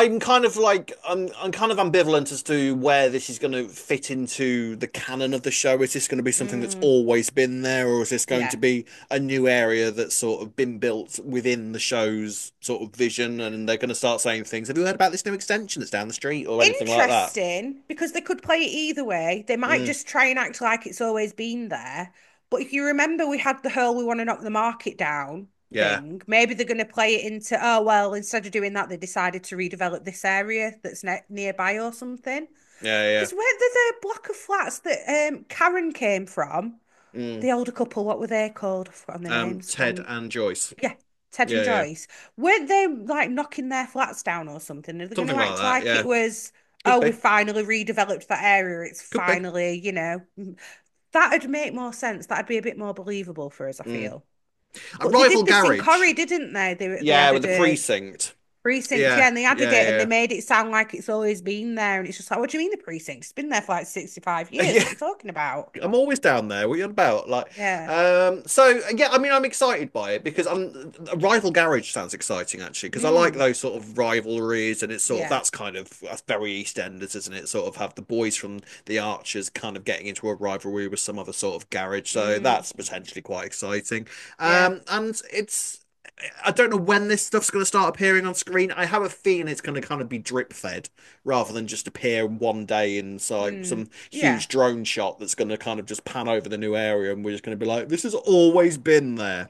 Speaker 1: I'm kind of ambivalent as to where this is going to fit into the canon of the show. Is this going to be something that's
Speaker 2: Mm,
Speaker 1: always been there, or is this going to
Speaker 2: yeah.
Speaker 1: be a new area that's sort of been built within the show's sort of vision, and they're going to start saying things? Have you heard about this new extension that's down the street, or anything like that?
Speaker 2: Interesting because they could play it either way. They might
Speaker 1: Mm,
Speaker 2: just try and act like it's always been there. But if you remember, we had the whole "we want to knock the market down"
Speaker 1: yeah,
Speaker 2: thing. Maybe they're going to play it into, oh, well, instead of doing that, they decided to redevelop this area that's nearby or something.
Speaker 1: yeah, yeah.
Speaker 2: Because where the block of flats that Karen came from,
Speaker 1: Mm.
Speaker 2: the older couple, what were they called? I've forgotten their names.
Speaker 1: Ted and Joyce.
Speaker 2: Yeah, Ted and
Speaker 1: Yeah, yeah,
Speaker 2: Joyce. Weren't they like knocking their flats down or something? Are they going
Speaker 1: something
Speaker 2: to
Speaker 1: like
Speaker 2: act
Speaker 1: that.
Speaker 2: like
Speaker 1: Yeah,
Speaker 2: it was,
Speaker 1: could
Speaker 2: oh, we
Speaker 1: be,
Speaker 2: finally redeveloped that area. It's
Speaker 1: could be.
Speaker 2: finally, that'd make more sense. That'd be a bit more believable for us, I
Speaker 1: Mm.
Speaker 2: feel.
Speaker 1: A
Speaker 2: But they
Speaker 1: rival
Speaker 2: did this in
Speaker 1: garage.
Speaker 2: Corrie, didn't they? They
Speaker 1: Yeah, with
Speaker 2: added
Speaker 1: the
Speaker 2: a
Speaker 1: precinct.
Speaker 2: precinct, yeah,
Speaker 1: Yeah,
Speaker 2: and they added
Speaker 1: yeah,
Speaker 2: it and they
Speaker 1: yeah.
Speaker 2: made it sound like it's always been there. And it's just like, what do you mean the precinct? It's been there for like 65 years.
Speaker 1: Yeah,
Speaker 2: What are you talking about?
Speaker 1: I'm always down there. What are you on about?
Speaker 2: Yeah.
Speaker 1: So yeah, I mean, I'm excited by it because a rival garage sounds exciting actually because I like
Speaker 2: Mm,
Speaker 1: those sort of rivalries and it's sort of
Speaker 2: yeah.
Speaker 1: that's very EastEnders, isn't it? Sort of have the boys from the Archers kind of getting into a rivalry with some other sort of garage, so
Speaker 2: Mm,
Speaker 1: that's potentially quite exciting.
Speaker 2: yeah.
Speaker 1: And it's. I don't know when this stuff's going to start appearing on screen. I have a feeling it's going to kind of be drip fed rather than just appear one day in
Speaker 2: Mm,
Speaker 1: some
Speaker 2: yeah.
Speaker 1: huge drone shot that's going to kind of just pan over the new area and we're just going to be like, this has always been there.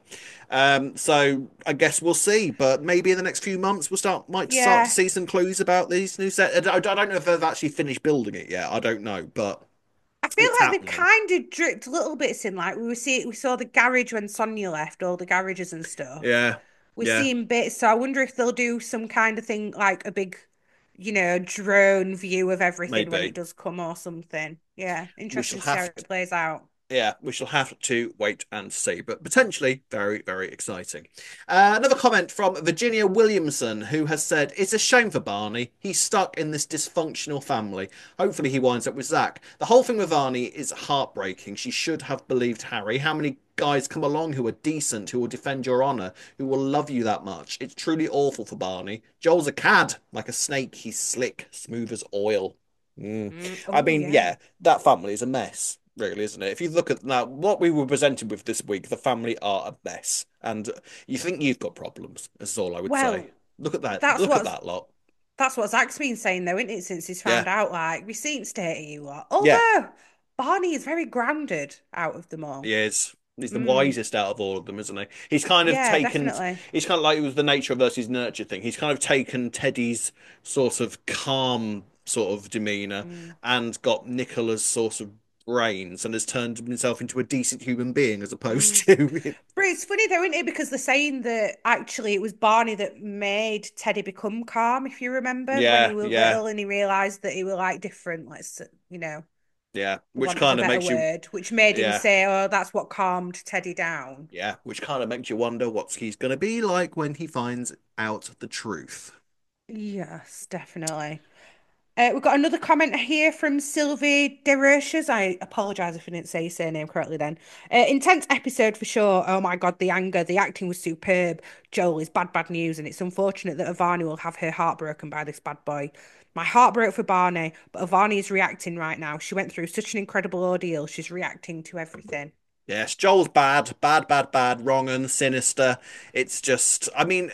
Speaker 1: So I guess we'll see, but maybe in the next few months might start to
Speaker 2: Yeah.
Speaker 1: see some clues about these new set. I don't know if they've actually finished building it yet. I don't know, but
Speaker 2: I feel
Speaker 1: it's
Speaker 2: like they've
Speaker 1: happening.
Speaker 2: kind of dripped little bits in. Like we saw the garage when Sonia left, all the garages and stuff.
Speaker 1: Yeah,
Speaker 2: We're
Speaker 1: yeah,
Speaker 2: seeing bits, so I wonder if they'll do some kind of thing like a big, drone view of everything when it
Speaker 1: maybe.
Speaker 2: does come or something. Yeah,
Speaker 1: We shall
Speaker 2: interesting to see how
Speaker 1: have
Speaker 2: it plays out.
Speaker 1: Yeah, we shall have to wait and see, but potentially very, very exciting. Another comment from Virginia Williamson, who has said, "It's a shame for Barney. He's stuck in this dysfunctional family. Hopefully, he winds up with Zach. The whole thing with Barney is heartbreaking. She should have believed Harry. How many guys come along who are decent, who will defend your honor, who will love you that much? It's truly awful for Barney. Joel's a cad, like a snake. He's slick, smooth as oil." Mm. I
Speaker 2: Oh
Speaker 1: mean,
Speaker 2: yeah.
Speaker 1: yeah, that family is a mess, really, isn't it? If you look at now what we were presented with this week, the family are a mess, and you think you've got problems. Is all I would say.
Speaker 2: Well,
Speaker 1: Look at that.
Speaker 2: that's
Speaker 1: Look at
Speaker 2: what's
Speaker 1: that lot.
Speaker 2: that's what Zach's been saying though, isn't it, since he's
Speaker 1: Yeah,
Speaker 2: found out, like, receipts state you lot.
Speaker 1: yeah,
Speaker 2: Although Barney is very grounded out of them
Speaker 1: he
Speaker 2: all.
Speaker 1: is. He's the
Speaker 2: Mm,
Speaker 1: wisest out of all of them, isn't he? He's kind of
Speaker 2: yeah,
Speaker 1: taken.
Speaker 2: definitely.
Speaker 1: He's kind of like it was the nature versus nurture thing. He's kind of taken Teddy's sort of calm sort of demeanor
Speaker 2: Mm,
Speaker 1: and got Nicola's sort of brains and has turned himself into a decent human being as opposed
Speaker 2: mm.
Speaker 1: to
Speaker 2: But it's funny though, isn't it? Because they're saying that actually it was Barney that made Teddy become calm, if you remember, when he
Speaker 1: yeah,
Speaker 2: was
Speaker 1: yeah,
Speaker 2: little and he realised that he was like different,
Speaker 1: yeah.
Speaker 2: for
Speaker 1: Which
Speaker 2: want of a
Speaker 1: kind of
Speaker 2: better
Speaker 1: makes you
Speaker 2: word, which made him
Speaker 1: yeah.
Speaker 2: say, oh, that's what calmed Teddy down.
Speaker 1: Yeah, which kind of makes you wonder what he's going to be like when he finds out the truth.
Speaker 2: Yes, definitely. We've got another comment here from Sylvie Deroches. I apologise if I didn't say your surname correctly then. Intense episode for sure. Oh my God, the anger, the acting was superb. Joel is bad, bad news, and it's unfortunate that Ivani will have her heart broken by this bad boy. My heart broke for Barney, but Ivani is reacting right now. She went through such an incredible ordeal. She's reacting to everything.
Speaker 1: Yes, Joel's bad, bad, bad, bad, wrong and sinister. It's just, I mean,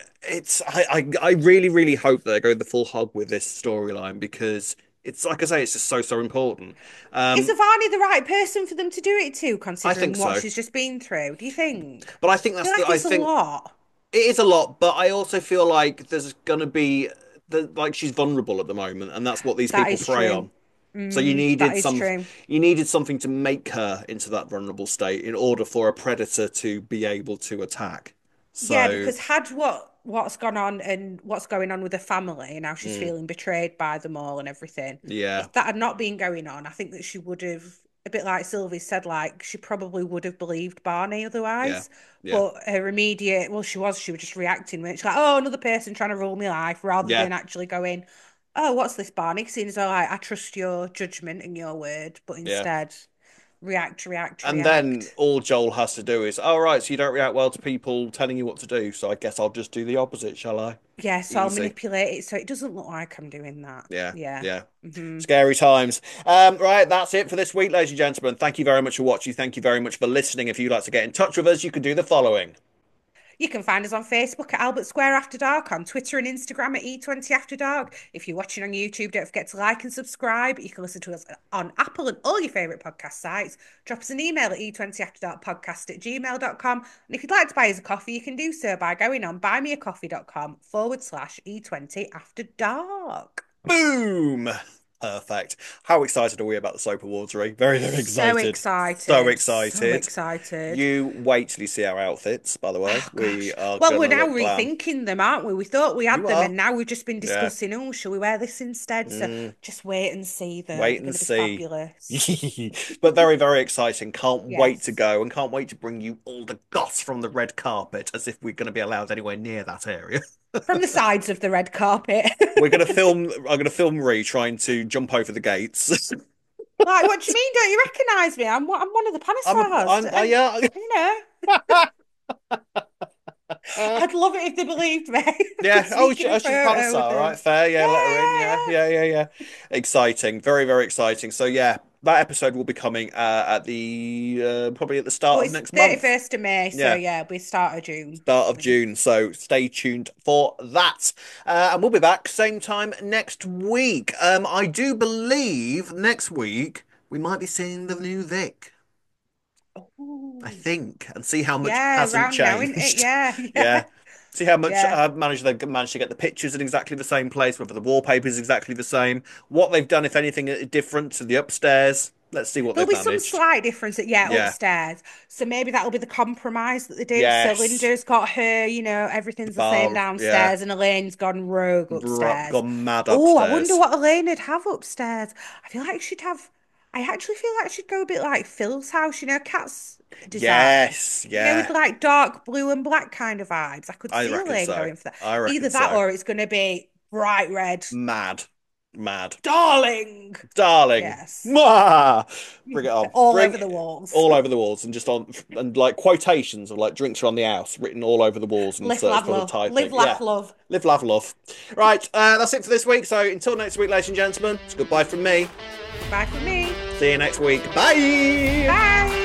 Speaker 1: I really, really hope that they go the full hog with this storyline because it's like I say, it's just so, so important.
Speaker 2: Is
Speaker 1: Um,
Speaker 2: Ivani the right person for them to do it to,
Speaker 1: I think
Speaker 2: considering what
Speaker 1: so,
Speaker 2: she's just been through? Do you think?
Speaker 1: but I think
Speaker 2: I feel like
Speaker 1: I
Speaker 2: it's a
Speaker 1: think
Speaker 2: lot.
Speaker 1: it is a lot, but I also feel like there's gonna be like she's vulnerable at the moment, and that's what these
Speaker 2: That
Speaker 1: people
Speaker 2: is
Speaker 1: prey
Speaker 2: true.
Speaker 1: on. So you
Speaker 2: That
Speaker 1: needed
Speaker 2: is
Speaker 1: some
Speaker 2: true.
Speaker 1: you needed something to make her into that vulnerable state in order for a predator to be able to attack.
Speaker 2: Yeah,
Speaker 1: So
Speaker 2: because had what's gone on and what's going on with the family and how she's
Speaker 1: mm,
Speaker 2: feeling betrayed by them all and everything,
Speaker 1: yeah,
Speaker 2: if that had not been going on, I think that she would have, a bit like Sylvie said, like she probably would have believed Barney
Speaker 1: yeah,
Speaker 2: otherwise.
Speaker 1: yeah,
Speaker 2: But her immediate, well, she was just reacting when she's like, oh, another person trying to rule my life, rather
Speaker 1: yeah,
Speaker 2: than actually going, oh, what's this, Barney? Seeing as though I trust your judgment and your word, but
Speaker 1: yeah.
Speaker 2: instead react, react,
Speaker 1: And then
Speaker 2: react.
Speaker 1: all Joel has to do is, all right, so you don't react well to people telling you what to do, so I guess I'll just do the opposite, shall I?
Speaker 2: Yeah, so I'll
Speaker 1: Easy.
Speaker 2: manipulate it so it doesn't look like I'm doing that.
Speaker 1: Yeah,
Speaker 2: Yeah.
Speaker 1: yeah.
Speaker 2: Hmm.
Speaker 1: Scary times. Right, that's it for this week, ladies and gentlemen. Thank you very much for watching. Thank you very much for listening. If you'd like to get in touch with us, you can do the following.
Speaker 2: You can find us on Facebook at Albert Square After Dark, on Twitter and Instagram at E20 After Dark. If you're watching on YouTube, don't forget to like and subscribe. You can listen to us on Apple and all your favourite podcast sites. Drop us an email at e20afterdarkpodcast@gmail.com. And if you'd like to buy us a coffee, you can do so by going on buymeacoffee.com/E20 After Dark.
Speaker 1: Boom! Perfect. How excited are we about the Soap Awards, Ray? Very, very
Speaker 2: So
Speaker 1: excited. So
Speaker 2: excited. So
Speaker 1: excited.
Speaker 2: excited.
Speaker 1: You wait till you see our outfits, by the way.
Speaker 2: Oh
Speaker 1: We
Speaker 2: gosh.
Speaker 1: are
Speaker 2: Well, we're
Speaker 1: gonna
Speaker 2: now
Speaker 1: look glam.
Speaker 2: rethinking them, aren't we? We thought we had
Speaker 1: You
Speaker 2: them
Speaker 1: are.
Speaker 2: and now we've just been
Speaker 1: Yeah.
Speaker 2: discussing, oh, shall we wear this instead? So
Speaker 1: Mm,
Speaker 2: just wait and see though.
Speaker 1: wait
Speaker 2: They're
Speaker 1: and
Speaker 2: going to be
Speaker 1: see.
Speaker 2: fabulous.
Speaker 1: But very, very exciting. Can't wait to
Speaker 2: Yes.
Speaker 1: go and can't wait to bring you all the goss from the red carpet as if we're going to be allowed anywhere near that area.
Speaker 2: From the sides of the red carpet.
Speaker 1: I'm gonna film Ree trying to jump over the gates.
Speaker 2: Like, what do you mean? Don't you recognise me? I'm one of the Panisars.
Speaker 1: Yeah.
Speaker 2: You know, I'd love it if they believed me.
Speaker 1: Yeah.
Speaker 2: Sneaking a
Speaker 1: Oh, she's a
Speaker 2: photo with
Speaker 1: Panisar, right?
Speaker 2: them.
Speaker 1: Fair. Yeah, let her in. Yeah,
Speaker 2: Yeah,
Speaker 1: yeah, yeah, yeah. Exciting. Very, very exciting. So yeah, that episode will be coming at the probably at the start
Speaker 2: well,
Speaker 1: of
Speaker 2: it's
Speaker 1: next month.
Speaker 2: 31st of May, so
Speaker 1: Yeah,
Speaker 2: yeah, we start of June.
Speaker 1: start of June. So stay tuned for that. And we'll be back same time next week. I do believe next week we might be seeing the new Vic. I
Speaker 2: Oh,
Speaker 1: think, and see how much
Speaker 2: yeah,
Speaker 1: hasn't
Speaker 2: round now, isn't it?
Speaker 1: changed.
Speaker 2: Yeah,
Speaker 1: Yeah.
Speaker 2: yeah,
Speaker 1: See how much
Speaker 2: yeah.
Speaker 1: I've managed to get the pictures in exactly the same place, whether the wallpaper is exactly the same, what they've done, if anything, different to the upstairs. Let's see what
Speaker 2: There'll
Speaker 1: they've
Speaker 2: be some
Speaker 1: managed.
Speaker 2: slight difference at, yeah,
Speaker 1: Yeah.
Speaker 2: upstairs. So maybe that'll be the compromise that they did. So
Speaker 1: Yes.
Speaker 2: Linda's got her,
Speaker 1: The
Speaker 2: everything's the same
Speaker 1: bar. Yeah.
Speaker 2: downstairs, and Elaine's gone rogue upstairs.
Speaker 1: Gone mad
Speaker 2: Oh, I wonder
Speaker 1: upstairs.
Speaker 2: what Elaine would have upstairs. I feel like she'd have. I actually feel like I should go a bit like Phil's house, Cat's design.
Speaker 1: Yes,
Speaker 2: With
Speaker 1: yeah,
Speaker 2: like dark blue and black kind of vibes. I could
Speaker 1: I
Speaker 2: feel
Speaker 1: reckon
Speaker 2: him
Speaker 1: so.
Speaker 2: going for that.
Speaker 1: I
Speaker 2: Either
Speaker 1: reckon
Speaker 2: that
Speaker 1: so.
Speaker 2: or it's going to be bright red.
Speaker 1: Mad, mad,
Speaker 2: Darling.
Speaker 1: darling.
Speaker 2: Yes.
Speaker 1: Mwah! Bring it on.
Speaker 2: All
Speaker 1: Bring
Speaker 2: over the walls.
Speaker 1: all over the walls and just on and like quotations of like drinks around the house written all over the walls and
Speaker 2: Live,
Speaker 1: so it's
Speaker 2: laugh,
Speaker 1: full of
Speaker 2: love. Live,
Speaker 1: typing. Yeah.
Speaker 2: laugh, love.
Speaker 1: Live, laugh, love. Right, that's it for this week. So until next week, ladies and gentlemen, it's goodbye from me.
Speaker 2: Bye from me.
Speaker 1: See you next week. Bye.
Speaker 2: Bye.